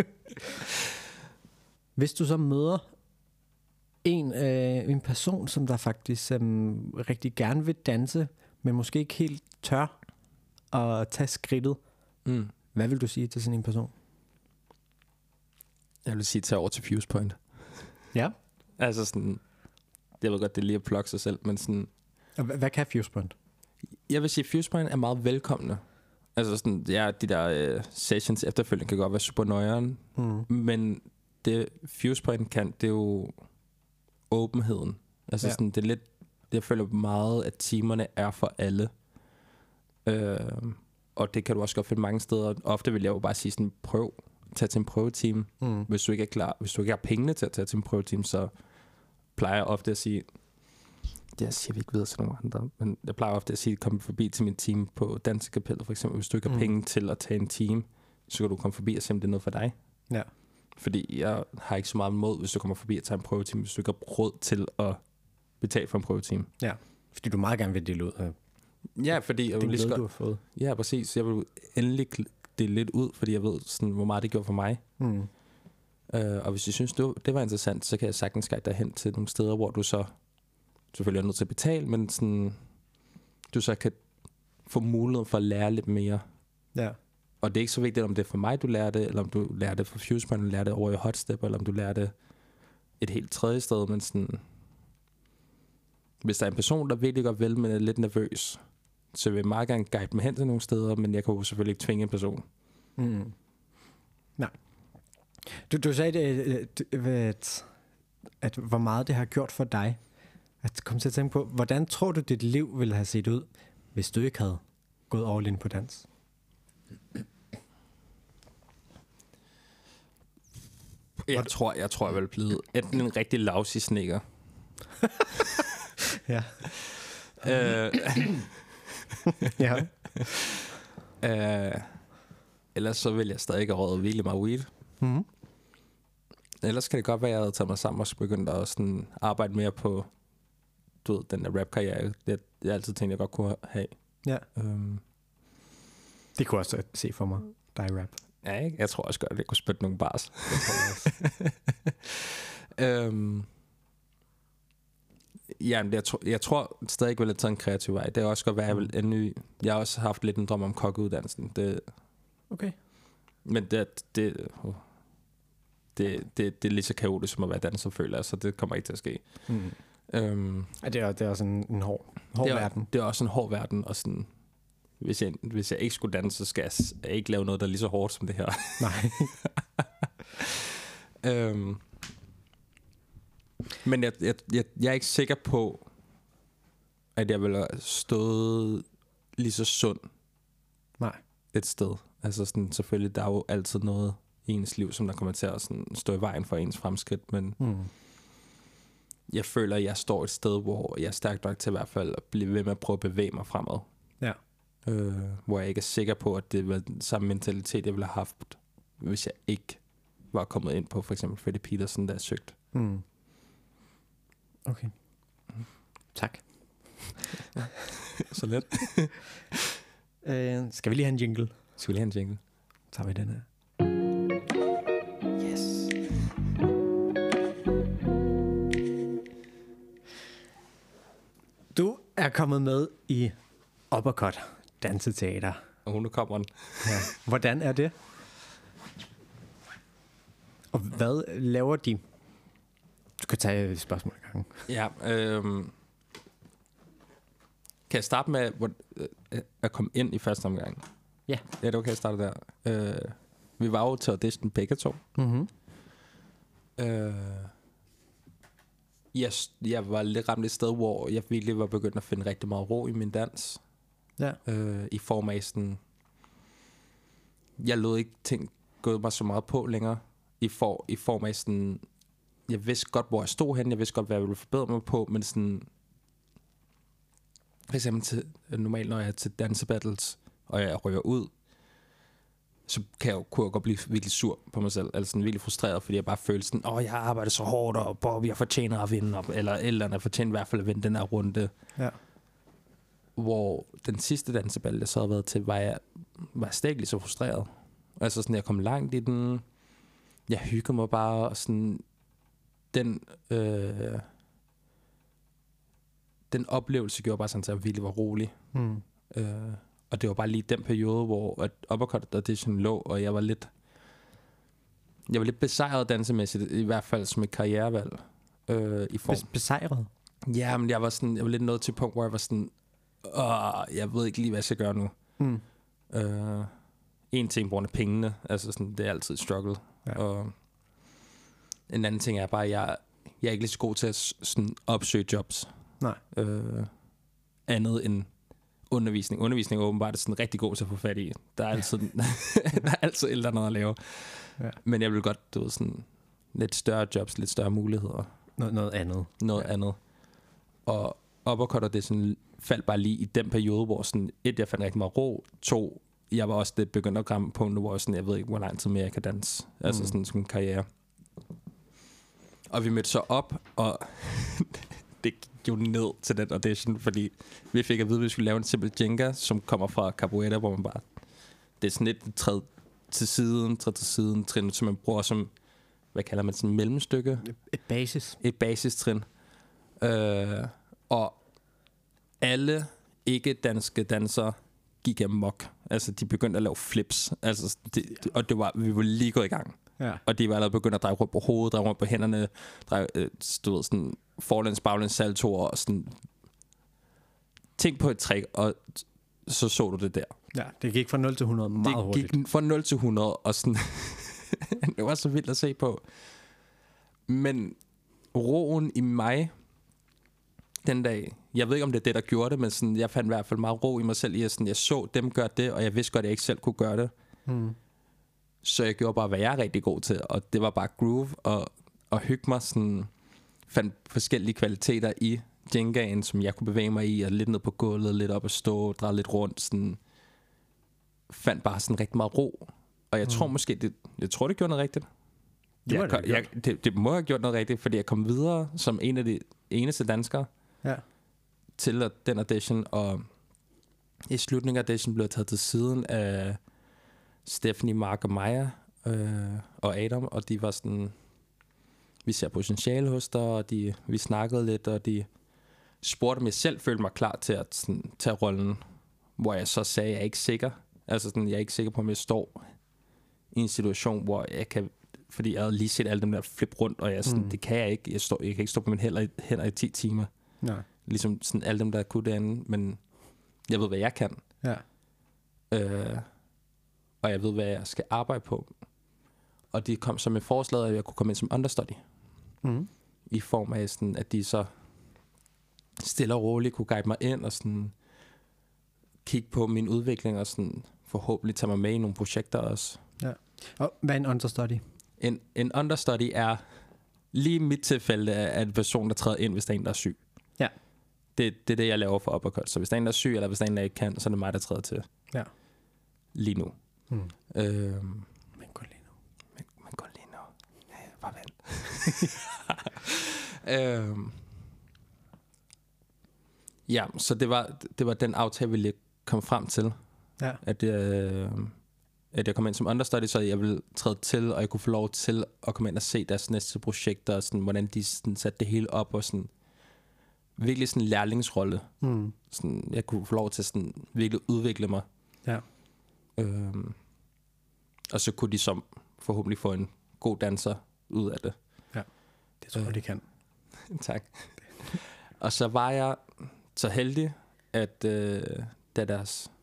Hvis du så møder en person, som der faktisk rigtig gerne vil danse, men måske ikke helt tør at tage skridtet, hvad vil du sige til sådan en person? Jeg vil sige, tage over til Fuse Point. Ja. Altså sådan, jeg ved godt, det er lige at plukke sig selv, men sådan... Hvad kan Fuse Point? Jeg vil sige, at Fuse Point er meget velkomne. Altså sådan, ja, de der sessions efterfølgende kan godt være super nøjeren, men det Fuse Point kan, det er jo åbenheden. Altså sådan, det er lidt, jeg føler meget, at timerne er for alle. Og det kan du også godt finde mange steder. Ofte vil jeg jo bare sige sådan, tage til en prøveteam. Hvis du ikke er klar, hvis du ikke har pengene til at tage til en prøveteam, så plejer jeg ofte at sige, det siger vi ikke videre til nogle andre, men jeg plejer ofte at sige, kom forbi til min team på Dansekapellet, for eksempel. Hvis du ikke har penge til at tage en team, så kan du komme forbi og se, om det er noget for dig. Ja. Fordi jeg har ikke så meget mod, hvis du kommer forbi og tager en prøveteam, hvis du ikke har råd til at betale for en prøveteam. Ja, fordi du meget gerne vil dele ud af ja, fordi jeg vil lige du har fået. Ja, præcis. Jeg vil endelig dele lidt ud, fordi jeg ved, sådan, hvor meget det gjorde for mig. Og hvis jeg synes, det var interessant, så kan jeg sagtens guide dig hen til nogle steder, hvor du så selvfølgelig er nødt til at betale, men sådan, du så kan få mulighed for at lære lidt mere. Ja. Og det er ikke så vigtigt, om det er for mig, du lærer det, eller om du lærer det for Fuse Point, eller lærer det over i Hot Step, eller om du lærer det et helt tredje sted, men sådan, hvis der er en person, der virkelig godt vil, men er lidt nervøs, så vil jeg meget gerne guide dem hen til nogle steder, men jeg kan jo selvfølgelig ikke tvinge en person. Nej. Du sagde, at hvor meget det har gjort for dig, at komme til at tænke på, hvordan tror du, dit liv ville have set ud, hvis du ikke havde gået all in på dans? Jeg tror, jeg ville blive enten en rigtig lousy sneaker. Ja. Ja. Ellers så vil jeg stadig have røget virkelig meget weed. Mm-hmm. Ellers kan det godt være, at jeg havde taget mig sammen og begyndt at sådan arbejde mere på, du ved, den der rap-karriere. Jeg altid tænkte, jeg godt kunne have. Ja. Det kunne jeg også se for mig, dig rap. Ja, ikke? Jeg tror også godt, at jeg kunne spytte nogle bars. Det tror jeg også. Jamen, jeg tror stadig ikke, vil have taget en kreativ vej. Det er også godt være, at jeg vil ende. Jeg har også haft lidt en drøm om kokkeuddannelsen. Okay. Men det er lige så kaotisk som at være danser, føler jeg, så det kommer ikke til at ske. Det er også en hård verden. Det er også en hård verden, og sådan, hvis jeg ikke skulle danse, så skal jeg ikke lave noget, der er lige så hårdt som det her. Nej. Men jeg er ikke sikker på, at jeg ville have stået lige så sund. Nej. Et sted. Altså sådan, selvfølgelig, der er jo altid noget i ens liv, som der kommer til at sådan, stå i vejen for ens fremskridt, men jeg føler, at jeg står et sted, hvor jeg er stærkt nok til i hvert fald at blive ved med at prøve at bevæge mig fremad. Ja. Hvor jeg ikke er sikker på, at det var den samme mentalitet, jeg ville have haft, hvis jeg ikke var kommet ind på for eksempel Freddie Peterson, der søgt. Okay. Tak. Så let. Skal vi lige have en jingle? Så tager vi den her. Yes. Du er kommet med i Uppercut Danseteater. Og nu kommer den. Ja. Hvordan er det? Og hvad laver de? Du kan tage et spørgsmål i gang. Ja, kan jeg starte med at komme ind i første omgang? Ja. Ja, det var okay, jeg starte der. Vi var jo til audition begge to. Mm-hmm. Jeg var lidt ramt et sted, hvor jeg virkelig var begyndt at finde rigtig meget ro i min dans. Ja. I form af sådan, jeg lod ikke ting gå mig så meget på længere. I form af sådan, jeg vidste godt, hvor jeg stod hen. Jeg vidste godt, hvad jeg ville forbedre mig på. Men sådan, for eksempel normalt, når jeg er til dansebattles, og jeg ryger ud, så kunne jeg godt blive virkelig sur på mig selv. Altså sådan virkelig frustreret, fordi jeg bare følte sådan, jeg har arbejdet så hårdt, og jeg fortjener at vinde, eller jeg fortjener i hvert fald at vinde den her runde. Ja. Hvor den sidste dansebattle, jeg så havde været til, var jeg slet ikke lige så frustreret. Altså sådan, jeg kom langt i den. Jeg hyggede mig bare, og sådan, den oplevelse gjorde bare sådan, at jeg virkelig var rolig. Og det var bare lige den periode, hvor Uppercut Audition lå, og jeg var lidt besejret dansemæssigt, i hvert fald som et karrierevalg. I form. Besejret? Ja, men jeg var lidt nået til et punkt, hvor jeg var sådan, jeg ved ikke lige, hvad jeg skal gøre nu. En ting på grund af pengene, altså sådan, det er altid et struggle. Ja. Og en anden ting er bare, at jeg er ikke lige så god til at sådan opsøge jobs. Nej. Andet end undervisning. Undervisning er åbenbart sådan rigtig god til at få fat i. Der er altid, der er altid et eller andet at lave. Ja. Men jeg vil godt, du ved, sådan lidt større jobs, lidt større muligheder. Noget andet. Noget andet. Og Uppercut, det sådan faldt bare lige i den periode, hvor sådan, jeg fandt rigtig meget ro. 2, jeg var også lidt begyndt at ramme på, hvor sådan, jeg ved ikke, hvor lang tid mere jeg kan danse. Altså sådan en karriere. Og vi mødte så op, og det gik jo ned til den audition, fordi vi fik at vide, at vi skulle lave en simpel Jenga, som kommer fra capoeira, hvor man bare, det er sådan lidt træd til siden, trin, som man bruger som, hvad kalder man, sådan et mellemstykke? Et basistrin. Og alle ikke-danske dansere gik amok. Altså, de begyndte at lave flips. Altså, vi var lige gået i gang. Ja. Og de var allerede begyndt at dreje rundt på hovedet, dreje rundt på hænderne, du ved, sådan forlæns, baglæns, saltoer og sådan. Tænk på et trick, og så du det der. Ja, det gik fra 0 til 100 meget hurtigt. Det gik fra 0 til 100, og sådan, det var så vildt at se på. Men roen i mig, den dag, jeg ved ikke, om det er det, der gjorde det, men sådan, jeg fandt i hvert fald meget ro i mig selv i, at sådan, jeg så dem gøre det, og jeg vidste godt, at jeg ikke selv kunne gøre det. Så jeg gjorde bare, hvad jeg er rigtig god til, og det var bare groove, og hygge mig, sådan, fandt forskellige kvaliteter i Jengaen, som jeg kunne bevæge mig i, og lidt ned på gulvet, lidt op at stå, dreje lidt rundt, sådan, fandt bare sådan rigtig meget ro. Og jeg tror måske, det gjorde noget rigtigt. Det må have gjort noget rigtigt, fordi jeg kom videre som en af de eneste danskere til den audition, og i slutningen af audition blev jeg taget til siden af Stephanie, Mark og Maja og Adam, og de var sådan, vi ser potentiale hos dig, og vi snakkede lidt, og de spurgte, om jeg selv følte mig klar til at sådan, tage rollen, hvor jeg så sagde, at jeg er ikke sikker. Altså sådan, jeg er ikke sikker på, om jeg står i en situation, hvor jeg kan, fordi jeg havde lige set alle dem der flip rundt, og jeg sådan, det kan jeg ikke. Jeg kan ikke stå på mine hænder i 10 timer. Nej. Ligesom sådan alle dem, der kunne derinde, men jeg ved, hvad jeg kan. Ja. Og jeg ved, hvad jeg skal arbejde på. Og de kom så med forslaget, at jeg kunne komme ind som understudy. I form af sådan, at de så stille og roligt kunne guide mig ind og sådan kigge på min udvikling og sådan forhåbentlig tage mig med i nogle projekter også. Ja. Og hvad er en understudy? En understudy er lige i mit tilfælde af en person, der træder ind, hvis der er en, der er syg. Ja. Det er det, jeg laver for uppercut. Så hvis der er en, der er syg, eller hvis der er en, der ikke kan, så er det mig, der træder til. Ja. Lige nu. Men kun lige nu. Men kun lige nu. Ja, bare vent. Ja, så det var den aftale, vi lige kom frem til. Ja. At jeg kom ind som understudy, så jeg ville træde til, og jeg kunne få lov til at komme ind og se deres næste projekter, og sådan, hvordan de sådan, satte det hele op, og sådan virkelig sådan en lærlingsrolle. Sådan, jeg kunne få lov til sådan virkelig udvikle mig. Ja. Og så kunne de som forhåbentlig få en god danser ud af det. Ja, det tror jeg, de kan. Tak. Og så var jeg så heldig, at da deres,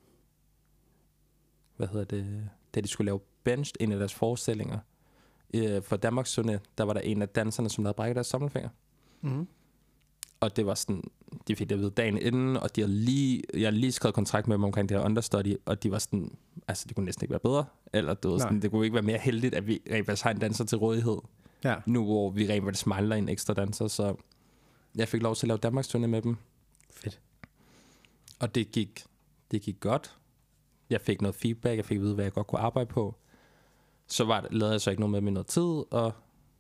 da de skulle lave Benched, en af deres forestillinger for Danmarks Turné, der var der en af danserne, som havde brækket deres tommelfinger. Og det var sådan, de fik det at vide dagen inden, og jeg havde lige skrevet kontrakt med dem omkring det her understudy, og de var sådan, altså det kunne næsten ikke være bedre, eller det kunne ikke være mere heldigt, at vi rent faktisk har en danser til rådighed, nu hvor vi rent faktisk mangler en ekstra danser, så jeg fik lov til at lave Danmarks Turné med dem. Fedt. Og det gik godt. Jeg fik noget feedback, jeg fik at vide, hvad jeg godt kunne arbejde på. Så lavede jeg så ikke noget med noget tid, og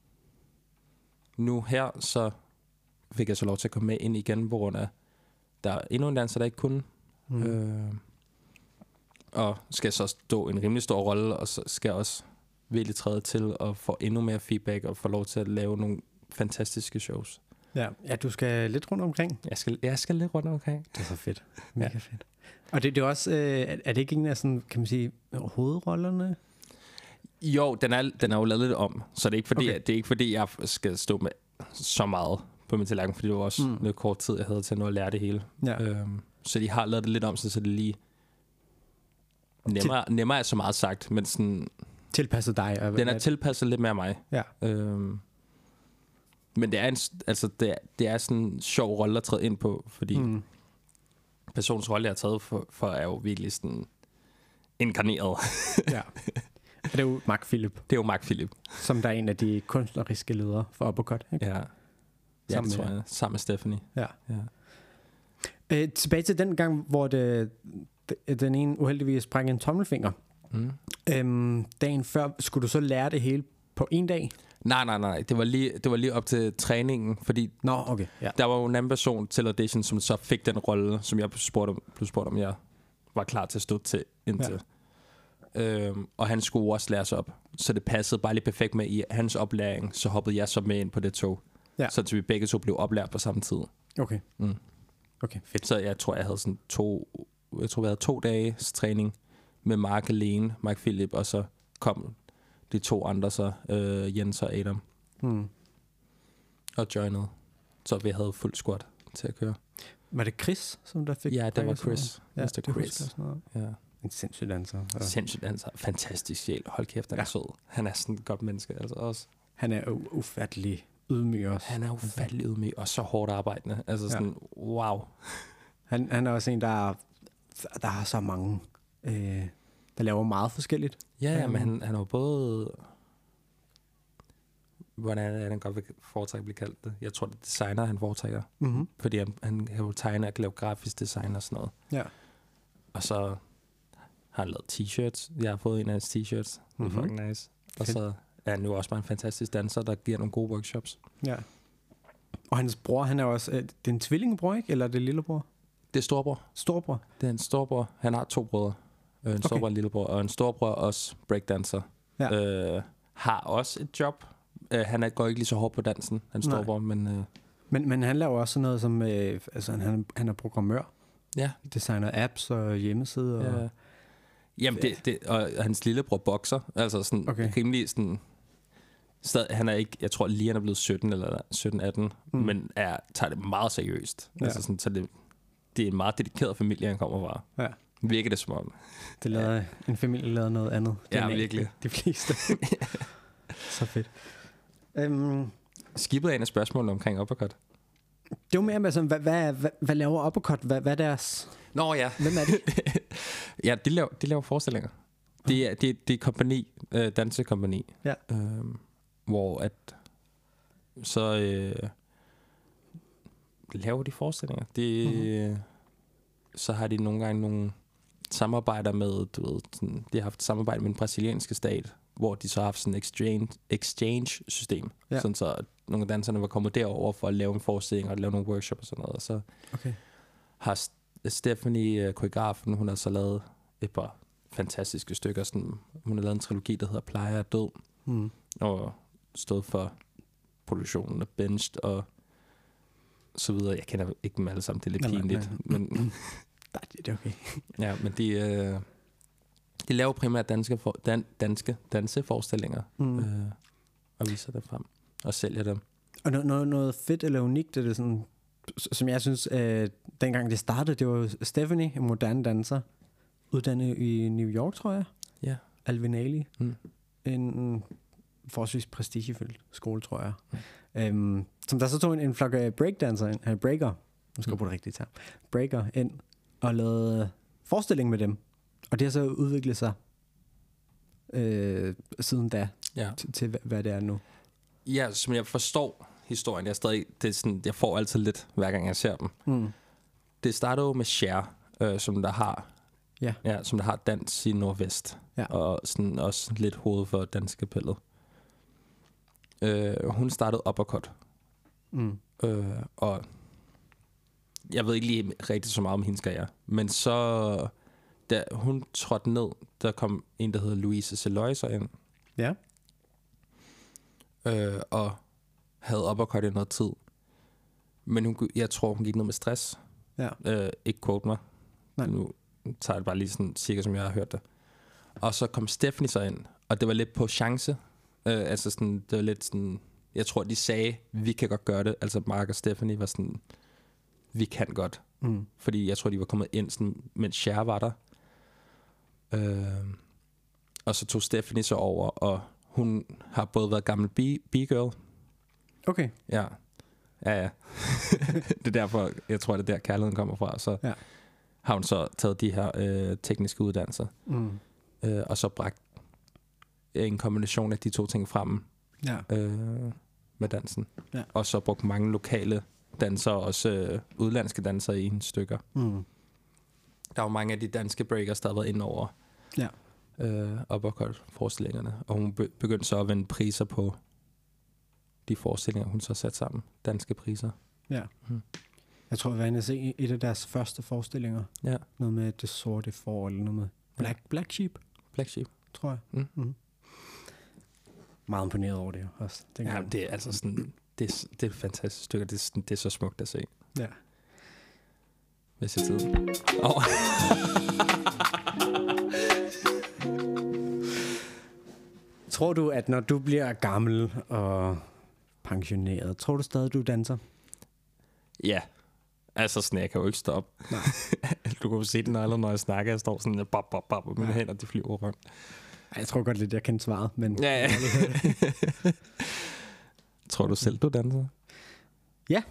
nu her, så fik jeg så lov til at komme med ind igen, på grund af, der er endnu en danser, der ikke kunne. Og skal så stå en rimelig stor rolle, og så skal jeg også virkelig træde til og få endnu mere feedback, og få lov til at lave nogle fantastiske shows. Ja, du skal lidt rundt omkring. Jeg skal lidt rundt omkring. Det er så fedt. Mega fedt. Og det er også, er det ikke en af sådan, kan man sige, hovedrollerne? Jo, den er jo lavet lidt om, så det er ikke fordi, det er ikke fordi jeg skal stå med så meget på min tallerken, fordi det var også lidt kort tid, jeg havde til at nå at lære det hele. Ja. Så de har lavet det lidt om, så det er lige nemmere er så meget sagt, men sådan tilpasset dig. Den er tilpasset lidt mere mig. Ja. Men det er sådan en sjov rolle at træde ind på, fordi personens rolle, jeg har taget for er jo virkelig sådan inkarneret. Ja. Og det er jo Mark Philip. Det er jo Mark Philip. Som der er en af de kunstneriske ledere for Uppercut, ikke? Ja. Sammen, tror jeg. Sammen med Stephanie. Ja. Tilbage til den gang, hvor den ene uheldigvis sprængte en tommelfinger. Dagen før, skulle du så lære det hele på en dag? Nej. Det var lige op til træningen, fordi der var jo en anden person til audition, som så fik den rolle, som jeg blev spurgt om jeg var klar til at stå til indtil. Ja. Og han skulle også lære sig op. Så det passede bare lige perfekt med i hans oplæring. Så hoppede jeg så med ind på det tog. Ja. Så vi begge to blev oplært på samme tid. Okay. Okay, fedt. Så jeg tror, jeg havde sådan vi havde 2 dages træning med Mark alene, Mark Philip, og så kom de 2 andre så, Jens og Adam, og joinede. Så vi havde fuld squad til at køre. Var det Chris, som der fik? Ja, det var Chris. Ja, Mr. Chris. Ja. En sindssyg danser. Ja. Sindssygt danser. Fantastisk sjæl. Hold kæft, han er sød. Han er sådan et godt menneske. Altså også. Han er ufattelig ydmyg også. Han er ufattelig ydmyg og så hårdt arbejdende. Altså sådan, wow. Han er også en, der har så mange, der laver meget forskelligt. Ja, men han er jo både... Hvordan er det, han godt vil foretrække at blive kaldt det? Jeg tror, det er designer, han foretrækker. Mm-hmm. Fordi han kan jo tegne og lave grafisk design og sådan noget. Ja. Og så har han lavet t-shirts. Jeg har fået en af hans t-shirts. Det er fucking nice. Og så er han jo også bare en fantastisk danser, der giver nogle gode workshops. Ja. Og hans bror, han er også... Det er en tvillingebror, ikke? Eller er det lillebror? Det er storbror. Storbror? Det er en storbror. Han har 2 brødre. En storbror og en lillebror. Og en storbror også breakdancer. Ja. Har også et job. Han går ikke lige så hårdt på dansen, han storbror, men... Men han laver også sådan noget som... altså, han er programmør. Ja. Designer apps og hjemmesider. Ja. Og jamen, og hans lillebror bokser. Altså sådan rimelig sådan... han er ikke... Jeg tror lige, han er blevet 17 eller 17-18. Men tager det meget seriøst. Ja. Altså sådan, så det er en meget dedikeret familie, han kommer fra. Ja. Virker det som om. Det lader en familie lader noget andet. Ja, virkelig. De fleste. Så fedt. Skibet af en af spørgsmålene omkring uppercut. Det var mere med sådan, hvad laver uppercut? Hvad er deres... Nå ja. Hvem er det? Ja, de laver forestillinger. Det er kompagni, dansekompagni. Ja. Hvor at så laver de forestillinger. Så har de nogle gange nogle samarbejder med, du ved, sådan, de har haft samarbejde med den brasilianske stat, hvor de så har haft sådan et exchange-system. Ja. Sådan så nogle af danserne var kommet derover for at lave en forestilling og lave nogle workshops og sådan noget. Og så har Stephanie, koreografen, hun har så lavet et par fantastiske stykker. Sådan, hun har lavet en trilogi, der hedder Plejer er død. Og stået for produktionen af Benched og så videre. Jeg kender ikke dem alle sammen, det er lidt pinligt. Men det er okay. Ja, men de laver primært danske danseforestillinger og viser det frem og sælger dem. Og noget fedt eller unikt, det er sådan, som jeg synes, dengang det startede, det var Stephanie, en moderne danser, uddannet i New York, tror jeg. Ja. Alvin Ailey. En forholdsvis prestigefyldt skole, tror jeg. Som der så tog en flok breakdancer, breaker, nu skal jeg bruge det rigtige term, breaker ind og lavede forestilling med dem. Og det har så udviklet sig siden da til hvad det er nu. Ja, som jeg forstår historien, det er sådan, jeg får altid lidt, hver gang jeg ser dem. Det startede jo med Cher, som der har dans i Nordvest, og sådan også lidt hoved for danskapellet. Hun startede uppercut. Og jeg ved ikke lige rigtig så meget om hendes karriere, men så da hun trådte ned, der kom en, der hedder Louise Celoisa ind. Ja. Og havde uppercut i noget tid. Men jeg tror, hun gik ned med stress. Ja. Ikke quote mig. Nej. Nu tager jeg det bare lige sådan cirka, som jeg har hørt det. Og så kom Stephanie så ind, og det var lidt på chance. Altså sådan, det var lidt sådan, jeg tror, de sagde, vi kan godt gøre det. Altså Mark og Stephanie var sådan, vi kan godt. Fordi jeg tror, de var kommet ind, sådan, mens Cher var der. Og så tog Stephanie så over, og hun har både været gammel B-girl. Okay. Ja. Det er derfor, jeg tror, det er der kærligheden kommer fra. Så har hun så taget de her tekniske uddannelser. Og så bragt en kombination af de 2 ting frem med dansen. Ja. Og så brugt mange lokale dansere, også udlandske dansere i hendes stykker. Der var mange af de danske breakers, der har været inde over uppercut-forestillingerne. Og hun begyndte så at vinde priser på de forestillinger, hun så satte sammen. Danske priser. Ja. Jeg tror, jeg var inde at se et af deres første forestillinger. Ja. Noget med Det Sorte For, eller noget med Black Sheep. Black Sheep. Tror jeg. Meget imponeret over det også. Ja, det er altså sådan, det er et fantastisk stykke, det er så smukt at se. Ja. Hvis jeg tid. Tror du, at når du bliver gammel og pensioneret, tror du stadig, du danser? Ja. Altså sådan, jeg kan jo ikke stoppe. Nej. Du kan jo se den allerede, når jeg snakker. Jeg står sådan, og mine hænder, de flyver rundt. Jeg tror godt lidt, jeg kendte svaret, men... Ja. Tror du selv, du danser? Ja.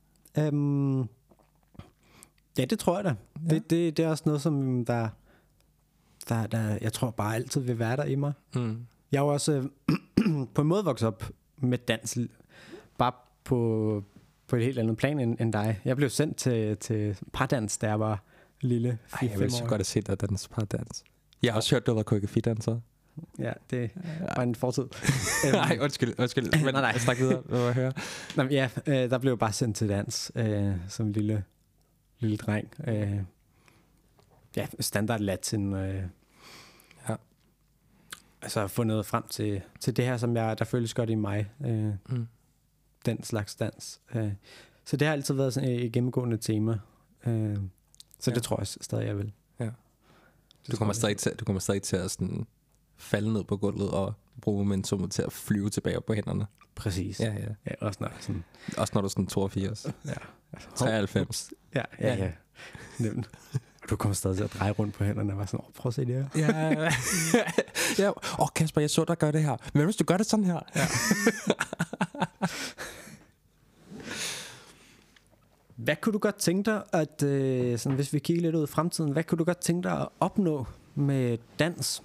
Ja, det tror jeg da. Ja. Det er også noget, som der jeg tror bare altid vil være der i mig. Mm. Jeg er jo også på en måde vokset op med dans, bare på et helt andet plan end dig. Jeg blev sendt til pardans, da jeg var lille 4-5 år. Jeg vil så godt have set dig danse pardans. Jeg har også hørt, du var koreografidanser. Ja, det var en fortid. Nej, undskyld. Men nej. Snak videre, hvad jeg hører. Ja, der blev jeg bare sendt til dans som lille dreng. Ja, standard latin. Ja. Altså fundet frem til det her, som der føles godt i mig. Den slags dans. Så det har altid været sådan et gennemgående tema. Så det tror jeg stadig, jeg vil. Ja. Du kommer stadig til at sådan falde ned på gulvet og bruge momentum til at flyve tilbage på hænderne. Præcis. Ja. Også når du er sådan 82. Ja. 93. Ja. Nemt. Du kommer stadig til at dreje rundt på hænderne og var sådan, prøv at se det her. Ja. Kasper, jeg så dig gøre det her. Men hvis du gør det sådan her? Ja. Hvad kunne du godt tænke dig, at sådan, hvis vi kigger lidt ud i fremtiden, hvad kunne du godt tænke dig at opnå med dans?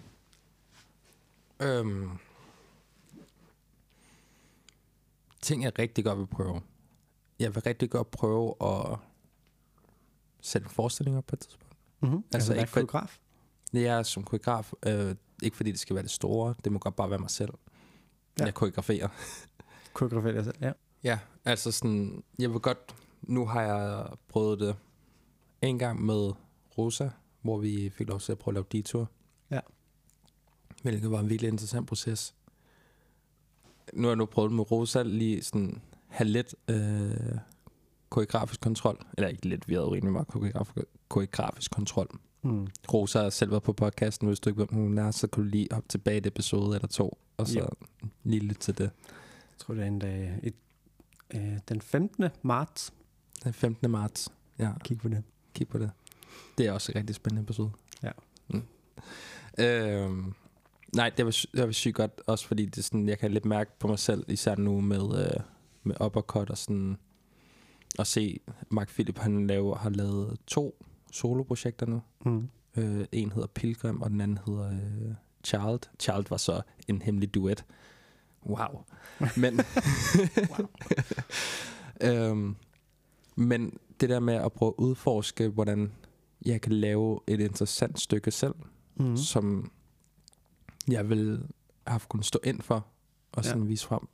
Ting jeg rigtig godt vil prøve. Jeg vil rigtig godt prøve at sætte forestillinger på et tidspunkt. Mm-hmm. Altså ikke koreograf? Ja, som koreograf. Ikke fordi det skal være det store. Det må godt bare være mig selv. Ja. Jeg koreograferer. Koreograferer dig selv, ja. Ja, altså sådan, jeg vil godt... Nu har jeg prøvet det en gang med Rosa, hvor vi fik lov til at prøve at lave detur. Ja. Hvilket var en virkelig interessant proces. Nu har jeg prøvet med Rosa lige sådan have lidt koreografisk kontrol. Eller ikke lidt, vi havde rimelig meget koreografisk kontrol. Rosa har selv været på podcasten, hvis du ikke ved, hun er, så kan du lige op tilbage et episode eller 2, og så lige lidt til det. Jeg tror, det er en dag, den 15. marts. Den 15. marts, ja. Kig på det. Det er også et rigtig spændende episode. Ja. Nej, det var sygt godt, også fordi det er sådan, jeg kan lidt mærke på mig selv, især nu med uppercut og sådan, at se Mark Philip, han har lavet 2 soloprojekter nu. En hedder Pilgrim, og den anden hedder Child. Child var så en hemmelig duet. Wow. Men, men det der med at prøve at udforske, hvordan jeg kan lave et interessant stykke selv, som jeg vil have kunnet stå ind for, og sådan vise frem,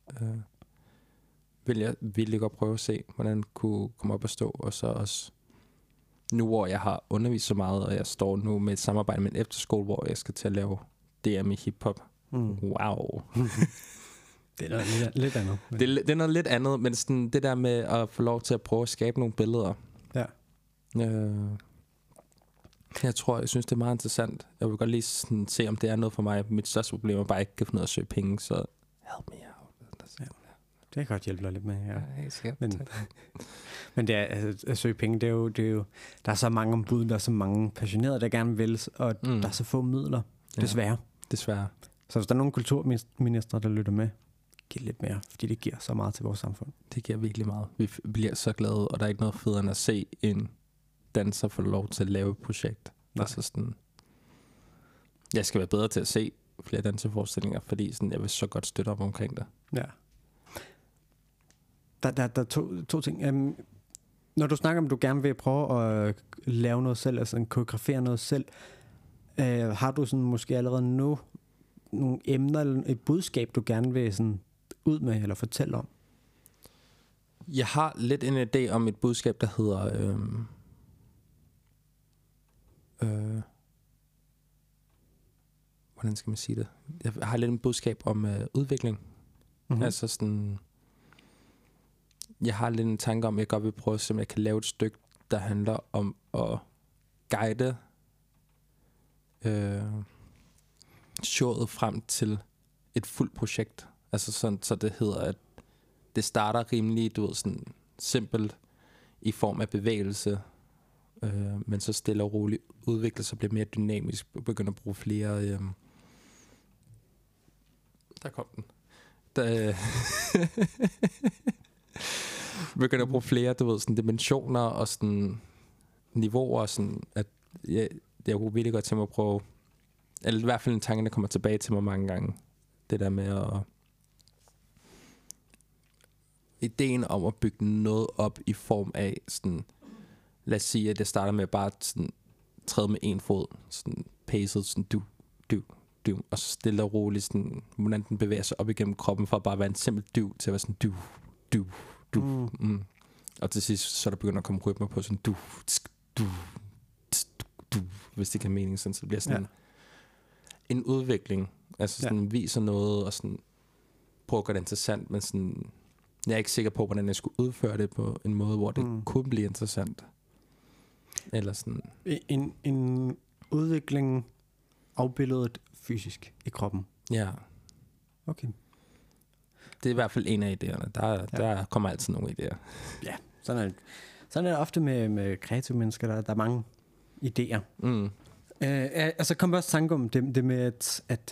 vil jeg virkelig godt prøve at se, hvordan kunne komme op og stå, og så også nu, hvor jeg har undervist så meget, og jeg står nu med et samarbejde med en efterskole, hvor jeg skal til at lave DM i hiphop. Wow. Det er noget lidt andet. Det er noget lidt andet, men sådan det der med at få lov til at prøve at skabe nogle billeder. Ja. Jeg synes, det er meget interessant. Jeg vil godt lige sådan se, om det er noget for mig. Mit største problem er bare ikke at finde ud af at søge penge, så help me out. Ja. Det kan godt hjælpe dig lidt med, ja. Ja, men det er, altså, at søge penge, det er jo der er så mange ombud, der er så mange passionerede, der gerne vil, og der er så få midler, desværre. Så hvis der er nogle kulturministre, der lytter med, giv lidt mere, fordi det giver så meget til vores samfund. Det giver virkelig meget. Vi bliver så glade, og der er ikke noget federe end at se en danser få lov til at lave et projekt. Altså sådan, jeg skal være bedre til at se flere danseforestillinger, fordi sådan, jeg vil så godt støtte op omkring det. Ja. Der er to ting. Når du snakker om, at du gerne vil prøve at lave noget selv, altså koreografere noget selv, har du sådan måske allerede nu nogle emner eller et budskab, du gerne vil sådan ud med eller fortælle om? Jeg har lidt en idé om et budskab, der hedder hvordan skal man sige det? Jeg har lidt en budskab om udvikling. Altså sådan, jeg har lidt en tanke om, at jeg godt vil prøve at se, om jeg kan lave et stykke, der handler om at guide showet frem til et fuldt projekt. Altså sådan, så det hedder, at det starter rimelig, du ved, sådan simpelt i form af bevægelse, men så stille og roligt udvikler sig, bliver mere dynamisk, begynder at bruge flere... Der kom den. Begynder at bruge flere, du ved, sådan dimensioner og sådan niveauer, sådan at jeg kunne virkelig godt tænke mig at prøve, eller i hvert fald en tanke, der kommer tilbage til mig mange gange. Det der med at ideen om at bygge noget op i form af sådan, lad os sige, at det starter med bare sådan træde med en fod, sådan pacet, sådan du, og så stille og roligt sådan, hvordan den bevæger sig op igennem kroppen, for at bare være en simpel du, til at være sådan du. Og til sidst, så der begynder at komme rytmer på sådan du, hvis det kan mening, sådan, så det bliver sådan en udvikling, altså sådan viser noget, og sådan prøver at gøre det interessant, men sådan, jeg er ikke sikker på, hvordan jeg skulle udføre det på en måde, hvor det kunne blive interessant. Eller sådan. En udvikling afbilledet fysisk i kroppen. Ja. Okay. Det er i hvert fald en af idéerne. Der kommer altid nogle idéer. Ja, sådan er det ofte med kreative mennesker, der er mange idéer. Altså kom også tanke om det med at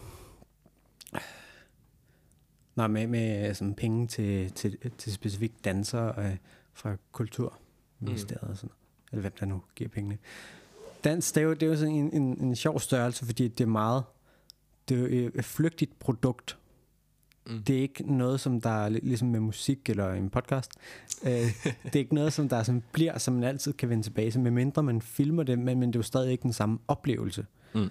med sådan penge til specifikke dansere fra Kulturministeriet og sådan, eller hvem der nu giver pengene. Dans, det er jo sådan en sjov størrelse, fordi det er jo et flygtigt produkt. Det er ikke noget, som der er ligesom med musik eller en podcast. Det er ikke noget, som der sådan bliver, som man altid kan vende tilbage til, medmindre man filmer det, men det er jo stadig ikke den samme oplevelse.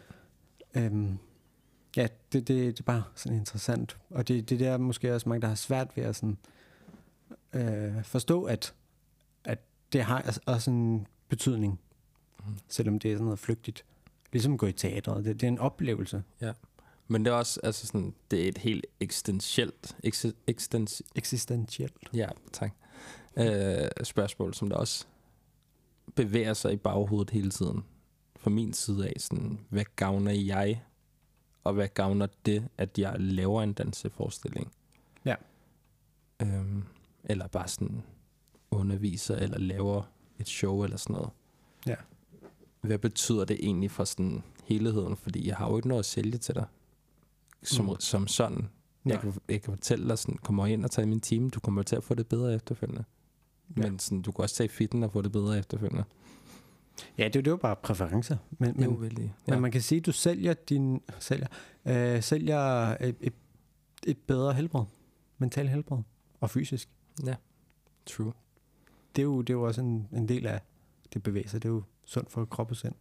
Ja, det er bare sådan interessant. Og det der måske også mange, der har svært ved at sådan, forstå, at det har også en betydning, selvom det er sådan noget flygtigt. Ligesom at gå i teatret. Det er en oplevelse. Ja. Men det er også, altså sådan, det er et helt eksistentielt. Ja, tak. Spørgsmål, som der også bevæger sig i baghovedet hele tiden. Fra min side af, sådan, hvad gavner jeg, og hvad gavner det, at jeg laver en danseforestilling? Ja. Eller bare sådan underviser, eller laver et show, eller sådan noget. Ja. Hvad betyder det egentlig for sådan helheden? Fordi jeg har jo ikke noget at sælge til dig. Som sådan. Jeg kan fortælle dig sådan, kommer ind og tage min time, du kommer til at få det bedre efterfølgende. Ja. Men sådan, du kan også tage fitten og få det bedre efterfølgende. Ja, det er jo bare præferencer. Men man kan sige, at du sælger et bedre helbred. Mental helbred. Og fysisk. Ja, true. Det er jo også en del af det bevægelser. Det er jo sundt for krop og sind.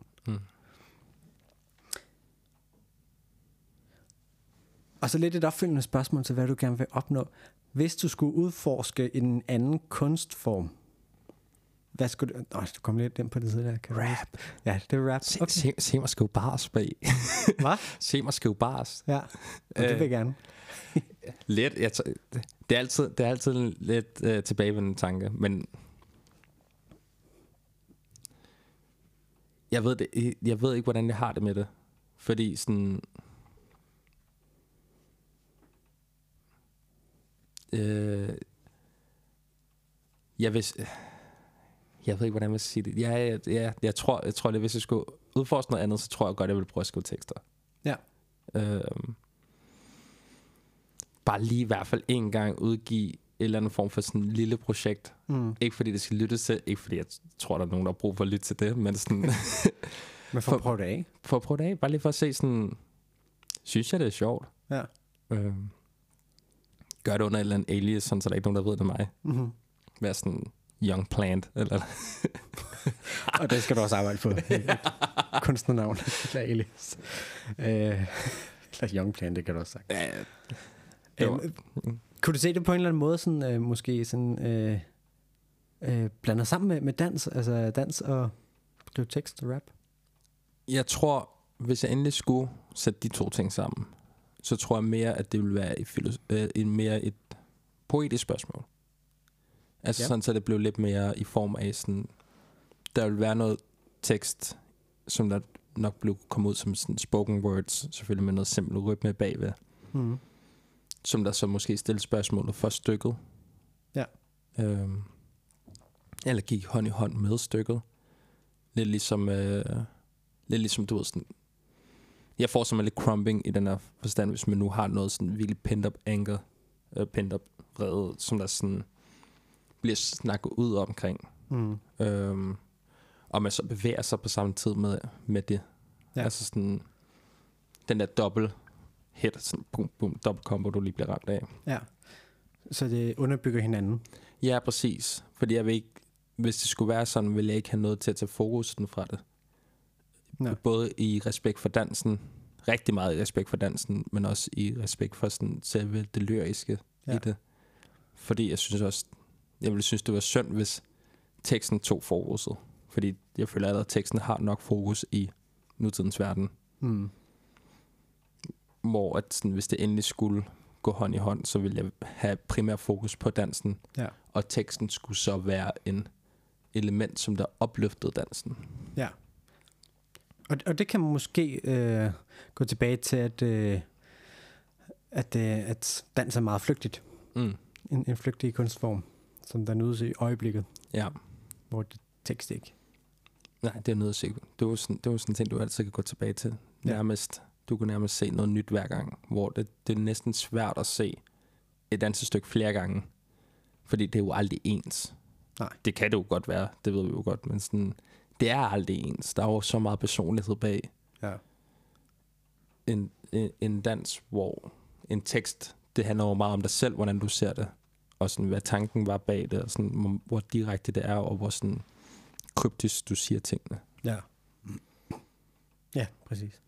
Og så lidt et opfølgende spørgsmål til, hvad du gerne vil opnå. Hvis du skulle udforske en anden kunstform, hvad skulle du... du kom lidt ind på det tidligere. Rap. Ja, det er rap. Okay. Se mig skrive bars bag. Hvad? Se mig skrive bars. Ja, det vil jeg gerne. Lidt. Det er altid lidt tilbagevendende tanke, men jeg ved ikke, hvordan jeg har det med det. Fordi sådan... Jeg ved ikke, hvordan jeg skal sige det. Jeg tror det, hvis jeg skulle udforske noget andet, så tror jeg godt, jeg ville prøve at skrive tekster. Ja. Bare lige i hvert fald en gang udgive en eller anden form for sådan en lille projekt. Ikke fordi det skal lyttes til, ikke fordi jeg tror, der er nogen, der har brug for at lytte til det, men sådan... Men for at prøve det af? For at prøve det af, bare lige for at se sådan... Synes jeg, det er sjovt? Ja. Gør det under et eller andet alias, sådan, så der er ikke nogen, der ved det er mig. Vær sådan Young Plant, eller... Og det skal du også arbejde på. Kunstnernavn. Eller alias. Eller Young Plant, det kan du også sagt. Kunne du se det på en eller anden måde, sådan, måske sådan, blander sammen med dans, altså dans og skrive tekst og rap? Jeg tror, hvis jeg endelig skulle sætte de to ting sammen, så tror jeg mere, at det ville være mere et poetisk spørgsmål. Altså sådan, så det blev lidt mere i form af sådan, der vil være noget tekst, som der nok blev komme ud som sådan spoken words, selvfølgelig med noget simpel rytme bagved. Mm. Som der så måske stillede spørgsmålet for stykket. Ja. Eller gik hånd i hånd med stykket. Lidt ligesom du ved sådan... Jeg får simpelthen lidt crumbing i den her forstand, hvis man nu har noget sådan virkelig pent-up anger, pent-up vrede, som der sådan bliver snakket ud omkring. Mm. Og man så bevæger sig på samme tid med det. Ja. Altså sådan den der dobbelt hit, sådan boom, boom, dobbelt combo, du lige bliver ramt af. Ja, så det underbygger hinanden. Ja, præcis. Fordi jeg vil ikke, hvis det skulle være sådan, vil jeg ikke have noget til at tage fokusen fra det. Nej. Både i respekt for dansen, rigtig meget i respekt for dansen, men også i respekt for sådan selve det lyriske i det. Fordi jeg ville synes, det var synd, hvis teksten tog fokuset. Fordi jeg føler, at teksten har nok fokus i nutidens verden. Mm. Hvor at sådan, hvis det endelig skulle gå hånd i hånd, så ville jeg have primær fokus på dansen. Ja. Og teksten skulle så være en element, som der opløftede dansen. Ja. Og det kan man måske gå tilbage til, at dans er meget flygtigt. Mm. En flygtig kunstform, som der nydes i øjeblikket. Ja. Hvor det tekst ikke. Nej, det er noget sikkert. Det var sådan en ting, du altid kan gå tilbage til. Nærmest, du kan nærmest se noget nyt hver gang, hvor det er næsten svært at se et dansestykke flere gange. Fordi det er jo aldrig ens. Nej. Det kan det jo godt være, det ved vi jo godt, men sådan, det er aldrig ens. Der er jo så meget personlighed bag. Ja. En dans, hvor en tekst, det handler jo meget om dig selv, hvordan du ser det. Og sådan, hvad tanken var bag det, og sådan, hvor direkte det er, og hvor sådan kryptisk du siger tingene. Ja. Ja, præcis.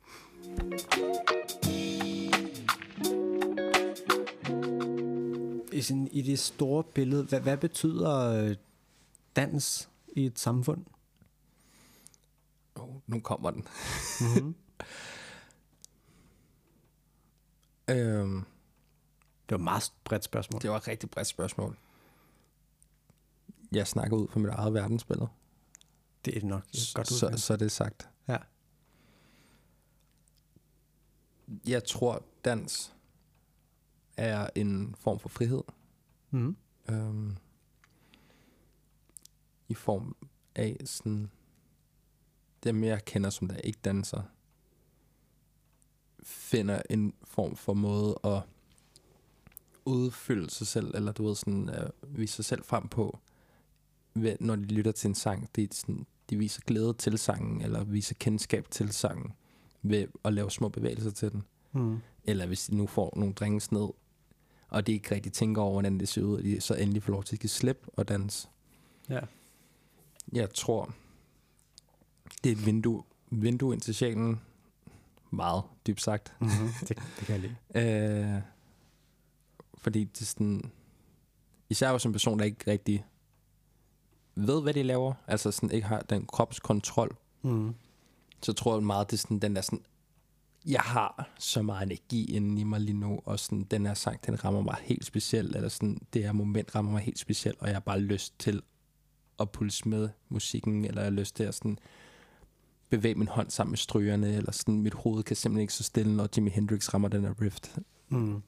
I det store billede, hvad betyder dans i et samfund? Nu kommer den. Mm-hmm. Det var et meget bredt spørgsmål. Det var et rigtig bredt spørgsmål. Jeg snakker ud fra mit eget verdensbillede. Det er nok godt udgang. Så er det sagt. Ja. Jeg tror, dans er en form for frihed. Mm. I form af sådan dem, jeg kender, som der ikke danser, finder en form for måde at udfylde sig selv, eller du ved sådan, vise sig selv frem på, når de lytter til en sang. De viser glæde til sangen, eller viser kendskab til sangen, ved at lave små bevægelser til den. Mm. Eller hvis de nu får nogle drinks ned, og de ikke rigtig tænker over, hvordan det ser ud, og de så endelig får lov til at give slip og danse. Ja. Jeg tror, det er et vindue ind til sjælen. Meget, dybt sagt. Mm-hmm. Det kan jeg lide. Fordi det er sådan, især jo som en person, der ikke rigtig ved, hvad de laver, altså sådan ikke har den kropskontrol, så tror jeg meget, det er sådan den der sådan, jeg har så meget energi inden i mig lige nu, og sådan, den her sang, den rammer mig helt specielt, eller sådan, det her moment rammer mig helt specielt, og jeg har bare lyst til at pulse med musikken, eller jeg har lyst til at sådan bevæge min hånd sammen med strygerne, eller sådan, mit hoved kan simpelthen ikke så stille, når Jimi Hendrix rammer den her rift. Mm.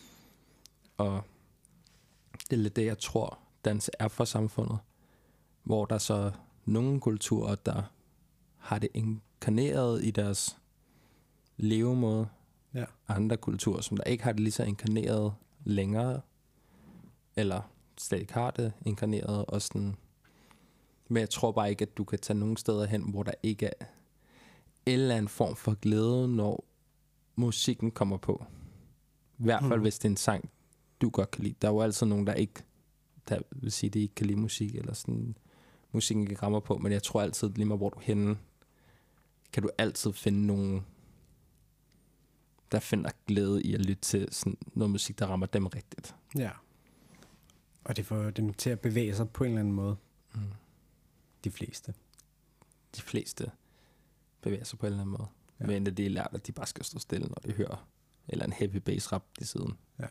Og det er lidt det, jeg tror, dans er for samfundet, hvor der så nogle kulturer, der har det inkarneret i deres levemåde, ja. Andre kulturer, som der ikke har det lige så inkarneret længere, eller slet ikke har det inkarneret, og sådan. Men jeg tror bare ikke, at du kan tage nogen steder hen, hvor der ikke er en eller anden form for glæde, når musikken kommer på. I hvert fald, hvis det er en sang, du godt kan lide. Der er jo altid nogen, der vil sige, at de ikke kan lide musik, eller sådan, musikken ikke rammer på, men jeg tror altid, lige meget hvor du er henne, kan du altid finde nogen, der finder glæde i at lytte til sådan noget musik, der rammer dem rigtigt. Ja. Og det får dem til at bevæge sig på en eller anden måde. Mm. De fleste. De fleste bevæger sig på en eller anden måde. Ja. Men det er lært, at de bare skal stå stille, når de hører eller en heavy bass rap i siden. Ja.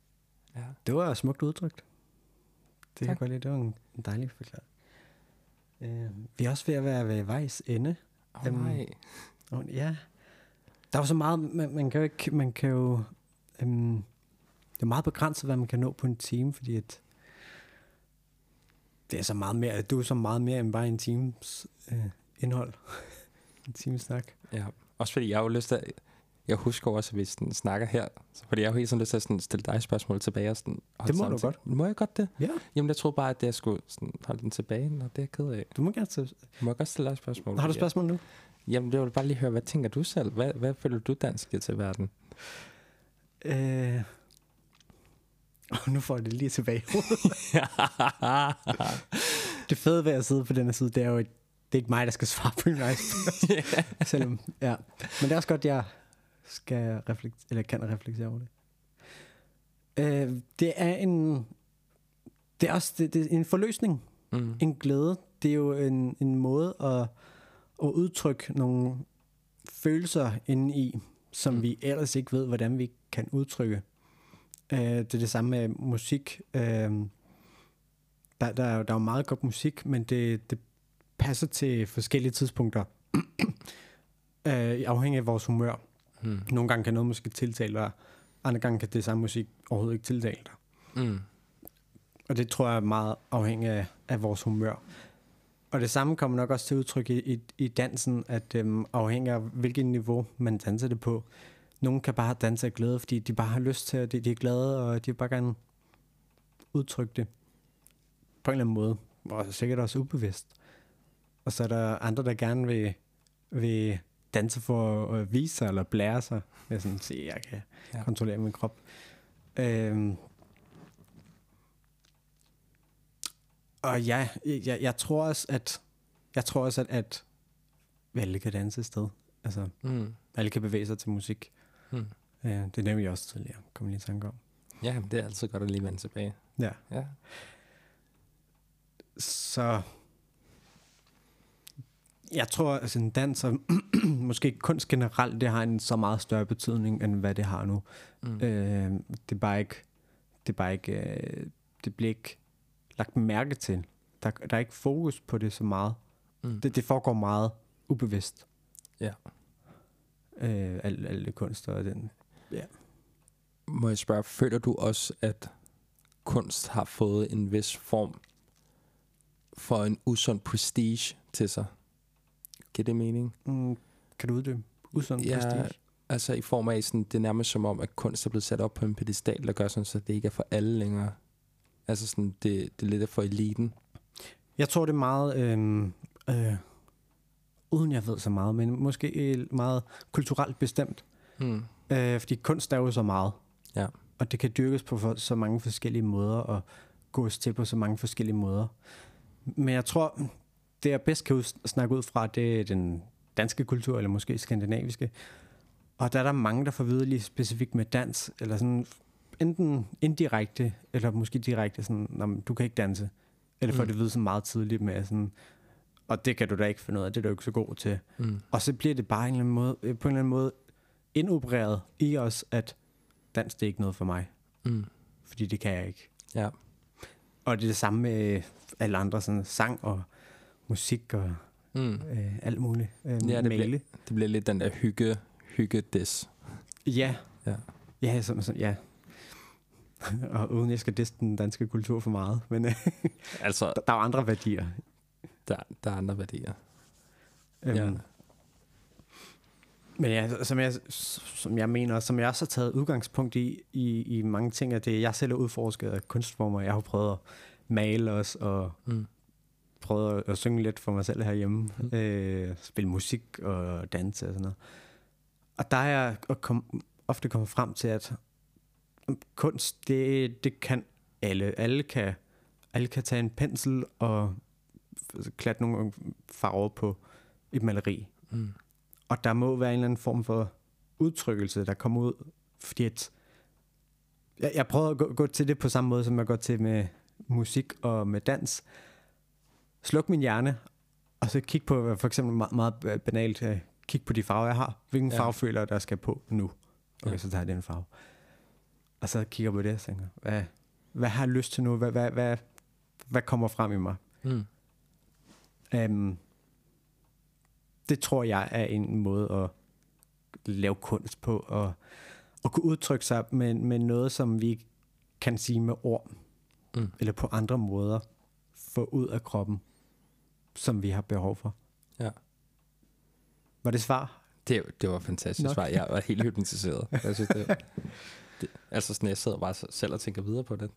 Ja. Det var smukt udtrykt. Det kan jeg godt lide. Det var en dejlig forklaring. Vi er også ved at være ved vejs ende. Nej. Ja. Der er jo så meget, man kan jo, det er meget begrænset, hvad man kan nå på en time, fordi at det er så meget mere, du er så meget mere end bare en times indhold. En times snak. Ja, også fordi jeg har jo lyst til, jeg husker også, at hvis den snakker her, så fordi jeg har jo helt sådan lyst til at sådan stille dig spørgsmål tilbage. Og sådan, det må du godt. Må jeg godt det? Ja. Jamen, jeg troede bare, at jeg skulle sådan holde den tilbage, og det er jeg ked af. Du må gerne må jeg godt stille dig spørgsmål? Har du spørgsmål nu? Jamen, det vil bare lige høre, hvad tænker du selv? Hvad føler du dansk giver til verden? Nu får jeg det lige tilbage. Det fede ved at sidde på den her side, det er jo, det er ikke mig, der skal svare på en selvom, ja. Men det er også godt, jeg skal kan reflektere over det. Det er en forløsning. En glæde. Det er jo en måde at udtrykke nogle følelser inde i, som vi ellers ikke ved, hvordan vi kan udtrykke. Det er det samme med musik. Der er jo meget godt musik, men det passer til forskellige tidspunkter. Afhængig af vores humør. Nogle gange kan noget måske tiltale dig, andre gange kan det samme musik overhovedet ikke tiltale dig. Og det tror jeg er meget afhængig af vores humør. Og det samme kommer nok også til udtryk i dansen, at afhængig af hvilket niveau man danser det på. Nogle kan bare danse af glæde, fordi de bare har lyst til at de er glade, og de vil bare gerne udtrykke det på en eller anden måde. Og sikkert også ubevidst. Og så er der andre, der gerne vil danse for at vise sig, eller blære sig. Jeg sådan sige, jeg kan kontrollere min krop. Og jeg tror også, at vi alle kan danse et sted. Altså, alle kan bevæge sig til musik. Det nævnte jeg også tidligere, kom lige i tanke om. Ja, det er altid godt at lige vende tilbage. Ja. Ja. Så jeg tror, at en dans og måske kunst generelt, det har en så meget større betydning, end hvad det har nu. Det bliver ikke lagt mærke til. Der er ikke fokus på det så meget. Det foregår meget ubevidst. Ja. Alle kunster og den. Ja. Må jeg spørge, føler du også, at kunst har fået en vis form for en usund prestige til sig? Giver det mening? Kan du uddybe? Usund prestige? Altså i form af sådan, det er nærmest som om, at kunst er blevet sat op på en pedestal, der gør sådan, så det ikke er for alle længere. Altså sådan, det er lidt for eliten. Jeg tror, det er meget, uden jeg ved så meget, men måske meget kulturelt bestemt. Fordi kunst er jo så meget. Ja. Og det kan dyrkes på så mange forskellige måder, og gås til på så mange forskellige måder. Men jeg tror, det jeg bedst kan snakke ud fra, det er den danske kultur, eller måske skandinaviske. Og der er der mange, der får vide lige specifikt med dans, eller sådan enten indirekte, eller måske direkte sådan, du kan ikke danse. Eller får det vide sådan meget tidligt med sådan, og det kan du da ikke finde ud af, det er du ikke så god til. Og så bliver det bare på en eller anden måde indopereret i os, at dans, det er ikke noget for mig. Fordi det kan jeg ikke. Ja. Og det er det samme med alle andre, sådan sang og musik og alt muligt. Ja, det bliver lidt den der hygge-diss. Ja. Ja. Ja, ja. Og uden jeg skal disse den danske kultur for meget. Men altså, der er jo andre værdier. Der er andre værdier. Ja. Men ja, som jeg mener, som jeg også har taget udgangspunkt i mange ting, at det jeg selv har udforsket af kunstformer. Jeg har prøvet at male også, og prøvet at synge lidt for mig selv herhjemme. Spille musik og danse og sådan noget. Og der er jeg ofte kommet frem til, at kunst, det kan alle. Alle kan tage en pensel og klatte nogle farver på et maleri. Og der må være en eller anden form for udtrykkelse, der kommer ud. Fordi jeg prøver at gå til det på samme måde, som jeg går til med musik og med dans. Sluk min hjerne, og så kig på, for eksempel meget banalt, kig på de farver, jeg har. Hvilken farve føler jeg, der skal på nu? Okay, så tager jeg den farve. Og så kigger på det og tænker, hvad har jeg lyst til nu? Hvad kommer frem i mig? Det tror jeg er en måde at lave kunst på, og kunne udtrykke sig med noget, som vi ikke kan sige med ord, eller på andre måder, få ud af kroppen, som vi har behov for. Ja. Var det svar? Det var fantastisk svar. Jeg var helt hypnotiseret. Jeg synes, altså sådan, jeg sidder bare selv og tænker videre på det.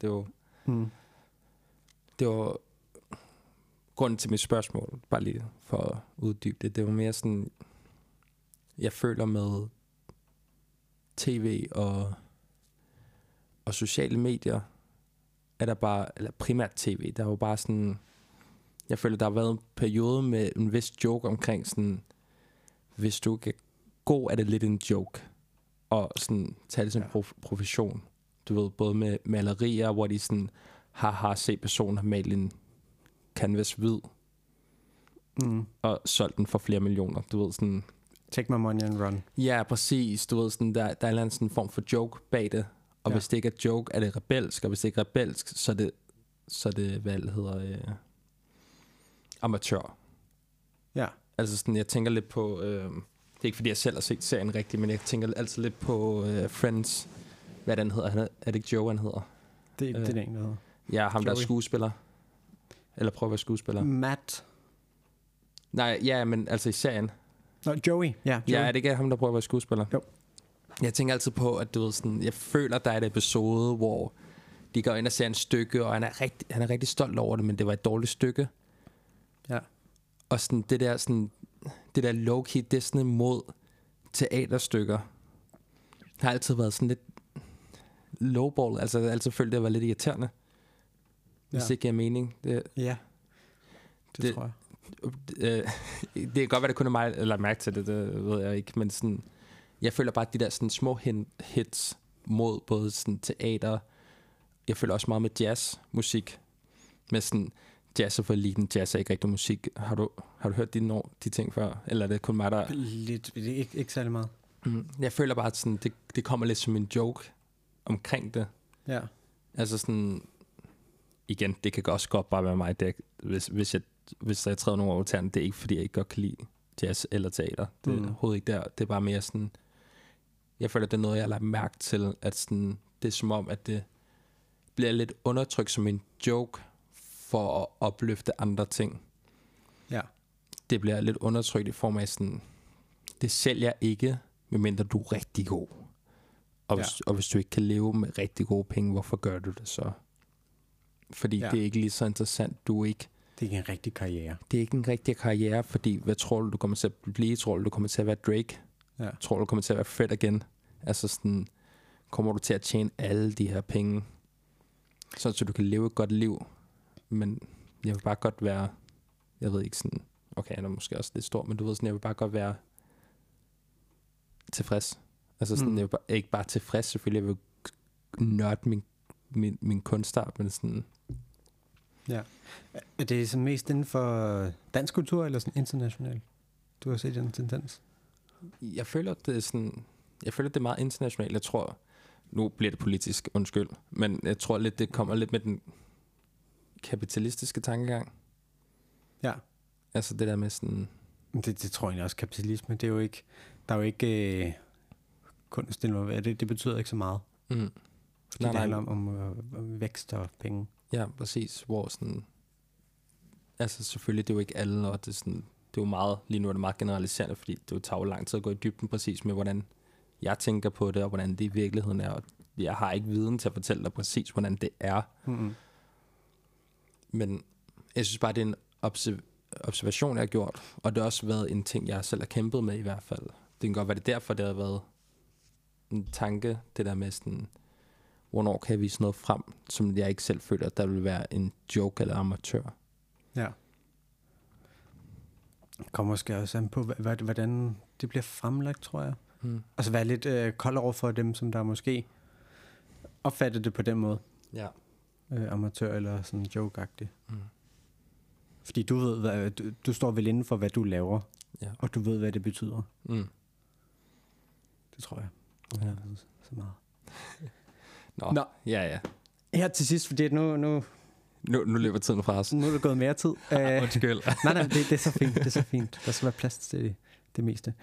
Det var grunden til mit spørgsmål, bare lige for at uddybe det. Det var mere sådan, jeg føler med tv og sociale medier, er der bare, eller primært tv, der var bare sådan, jeg føler, der har været en periode med en vis joke omkring sådan, hvis du ikke er god, er det lidt en joke. Og sådan, tage det som profession. Du ved, både med malerier, hvor de sådan, har set personen har malet en canvas hvid, og solgt den for flere millioner. Du ved, sådan... Take my money and run. Ja, præcis. Du ved, sådan, der er en eller anden sådan form for joke bag det. Og hvis det ikke er joke, er det rebelsk. Og hvis det ikke er rebelsk, så er det hvad det hedder, amatør. Ja. Altså sådan, jeg tænker lidt på... det er ikke fordi, jeg selv har set serien rigtigt, men jeg tænker altid lidt på Friends. Hvad den hedder? Er det ikke Joe, han hedder? Det er det en, der hedder. Ja, ham Joey. Der er skuespiller. Eller prøver at være skuespiller. Matt. Nej, ja, men altså i serien. Nå, Joey. Ja, Joey. Ja, er det ikke ham, der prøver at være skuespiller? Jo. Jeg tænker altid på, at du ved sådan, jeg føler, der er et episode, hvor de går ind og ser en stykke, og han er rigtig stolt over det, men det var et dårligt stykke. Ja. Og sådan det der low-key Disney mod teaterstykker, har altid været sådan lidt lowball. Altså jeg har altid følt, det var lidt irriterende. Hvis det ikke giver mening. Det tror jeg. Det kan godt være, det kun er mig, eller mærke til det ved jeg ikke, men sådan, jeg føler bare, at de der sådan små hits mod både sådan teater, jeg føler også meget med jazzmusik, med sådan jazz og for eliten. Jazz er ikke rigtig musik. Har du hørt de ting før? Eller er det kun mig, der... Lidt, ikke særlig meget. Jeg føler bare, at sådan, det kommer lidt som en joke omkring det. Ja. Altså sådan... Igen, det kan også godt bare være mig. Det er, hvis jeg træder nogle over tæerne, det er ikke, fordi jeg ikke godt kan lide jazz eller teater. Det er overhovedet ikke der. Det er bare mere sådan... Jeg føler, det er noget, jeg har lagt mærke til, at sådan, det er som om, at det bliver lidt undertrykt som en joke for at opløfte andre ting. Ja. Det bliver lidt undertrykt i form af sådan, det sælger ikke, medmindre du er rigtig god. Og hvis du ikke kan leve med rigtig gode penge, hvorfor gør du det så? Fordi det er ikke lige så interessant. Det er ikke en rigtig karriere. Det er ikke en rigtig karriere, fordi hvad tror du kommer til at blive? Tror du kommer til at være Drake? Ja. Tror du kommer til at være Fred igen? Altså sådan, kommer du til at tjene alle de her penge, så du kan leve et godt liv? Men jeg vil bare godt være, jeg ved ikke sådan, okay, han er måske også lidt stor, men du ved sådan, jeg vil bare godt være tilfreds. Altså sådan, jeg vil ikke bare tilfreds, selvfølgelig, jeg vil nørde min kunstart, men sådan... Ja. Er det sådan mest inden for dansk kultur, eller sådan internationalt? Du har set den tendens? Jeg føler, det er meget internationalt. Jeg tror, nu bliver det politisk, undskyld, men jeg tror lidt, det kommer lidt med den kapitalistiske tankegang. Ja. Altså det der med sådan... Det tror jeg også, kapitalisme, det er jo ikke... Der er jo ikke kunst involveret. Det betyder ikke så meget. Fordi det handler om vækst og penge. Ja, præcis. Hvor sådan... Altså selvfølgelig, det er jo ikke alle, og det er sådan... Det er jo meget, lige nu er det meget generaliserende, fordi det tager jo lang tid at gå i dybden præcis med, hvordan jeg tænker på det, og hvordan det i virkeligheden er. Og jeg har ikke viden til at fortælle dig præcis, hvordan det er. Men jeg synes bare, det er en observation, jeg har gjort, og det har også været en ting, jeg selv har kæmpet med i hvert fald. Det kan godt være, det derfor, det har været en tanke, det der med sådan, hvornår kan jeg vise noget frem, som jeg ikke selv føler, at der vil være en joke eller amatør. Ja. Kommer måske også an på, hvordan det bliver fremlagt, tror jeg. Altså være lidt kold over for dem, som der måske opfatter det på den måde. Ja. Amatør eller sådan joke-agtigt. Fordi du ved, du står vel inden for, hvad du laver, og du ved, hvad det betyder. Det tror jeg. Ja. Så meget. Nå. Ja. Her til sidst, fordi nu Nu løber tiden fra os. Nu er der gået mere tid. Undskyld. nej, det er så fint. Det er så fint. Der skal være plads til det meste.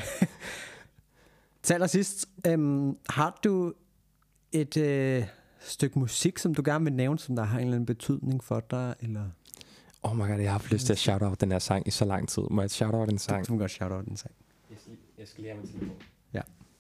Til allersidst, har du et stykke musik, som du gerne vil nævne, som der har en eller anden betydning for dig? Eller? Oh my god, jeg har haft lyst til at shout-out den her sang i så lang tid. Må jeg shout-out den sang? Du må godt shout-out den sang. Jeg skal lige have min telefon. Ja.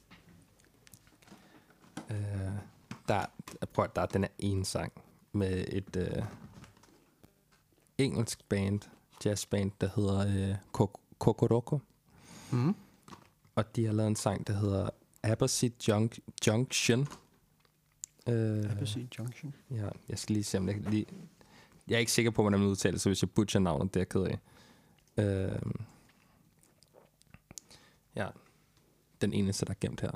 Der er den her ene sang med et engelsk band, jazzband, der hedder Kokoroko. Mm. Og de har lavet en sang, der hedder Abbasid Junction. Abbasid Junction. Ja, jeg skal lige se, om jeg kan lige... Jeg er ikke sikker på, hvordan man udtaler det, så hvis jeg butcher navnet, det er jeg ked af. Ja, den eneste, der er gemt her.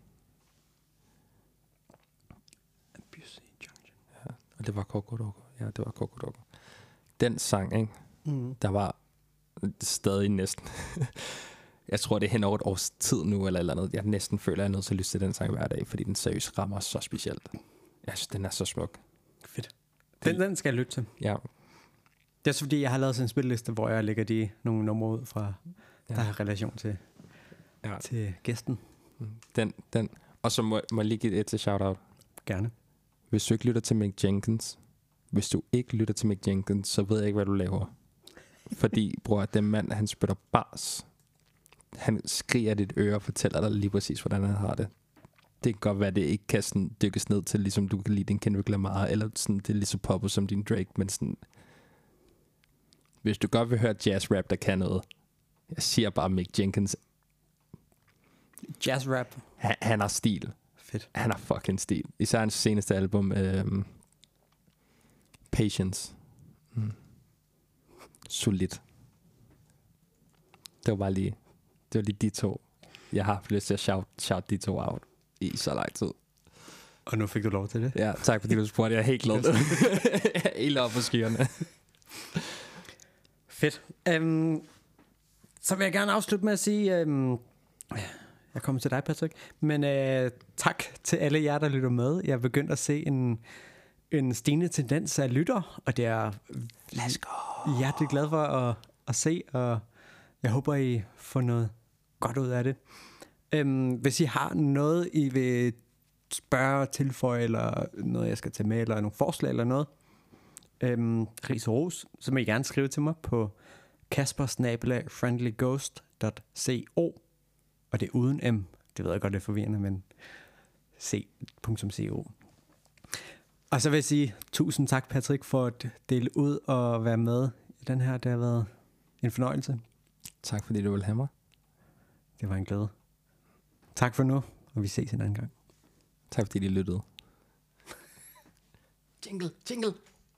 Abbasid Junction. Ja, og det var Kokoroko. Ja, det var Kokoroko. Den sang, ikke? Mm. Der var stadig næsten... Jeg tror, det er hen over et års tid nu, eller andet. Jeg næsten føler, at jeg er nødt til at lytte til den sang hver dag, fordi den seriøst rammer så specielt. Jeg synes, den er så smuk. Fedt. Den skal jeg lytte til. Ja. Det er så fordi, jeg har lavet sådan en spilleliste, hvor jeg lægger nogle numre ud fra, der har relation til gæsten. Den. Og så må jeg lige give et til shout-out. Gerne. Hvis du ikke lytter til Mick Jenkins, så ved jeg ikke, hvad du laver. Fordi, bror, den mand, han spytter bars. Han skriger dit øre og fortæller dig lige præcis, hvordan han har det. Det kan godt være, at det ikke kan sådan dykkes ned til, ligesom du kan lide din Kendrick Lamar, eller sådan, det er lige så poppet som din Drake, men sådan... Hvis du godt vil høre jazz-rap, der kan noget, jeg siger bare Mick Jenkins. Jazz-rap? Han har stil. Fedt. Han har fucking stil. Især hans seneste album, Patience. Solid. Det var lige de to. Jeg har haft lyst til at shout de to out i så lang tid. Og nu fik du lov til det. Ja, tak fordi du spurgte. Jeg er helt glad. Jeg er helt oppe på skyerne. Fedt. Så vil jeg gerne afslutte med at sige, jeg kommer til dig, Patrick, men tak til alle jer, der lytter med. Jeg er begyndt at se en stigende tendens af lytter, og det er jeg er glad for at se, og jeg håber, I får noget godt ud af det. Hvis I har noget, I vil spørge, tilføje, eller noget, jeg skal tage med, eller nogle forslag, eller noget, ris og ros, så må I gerne skrive til mig på kasper@friendlyghost.co, og det er uden M. Det ved jeg godt, det er forvirrende, men c.co. Og så vil jeg sige tusind tak, Patrick, for at dele ud og være med i den her. Det har været en fornøjelse. Tak fordi du ville have mig. Det var en glæde. Tak for nu, og vi ses en anden gang. Tak fordi I lyttede. Jingle, jingle.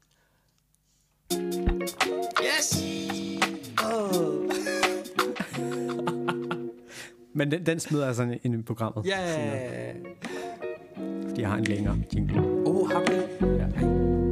Yes! Men den smider jeg sådan ind i programmet. Ja! Yeah. Fordi jeg har en længere jingle. Har du det? Ja.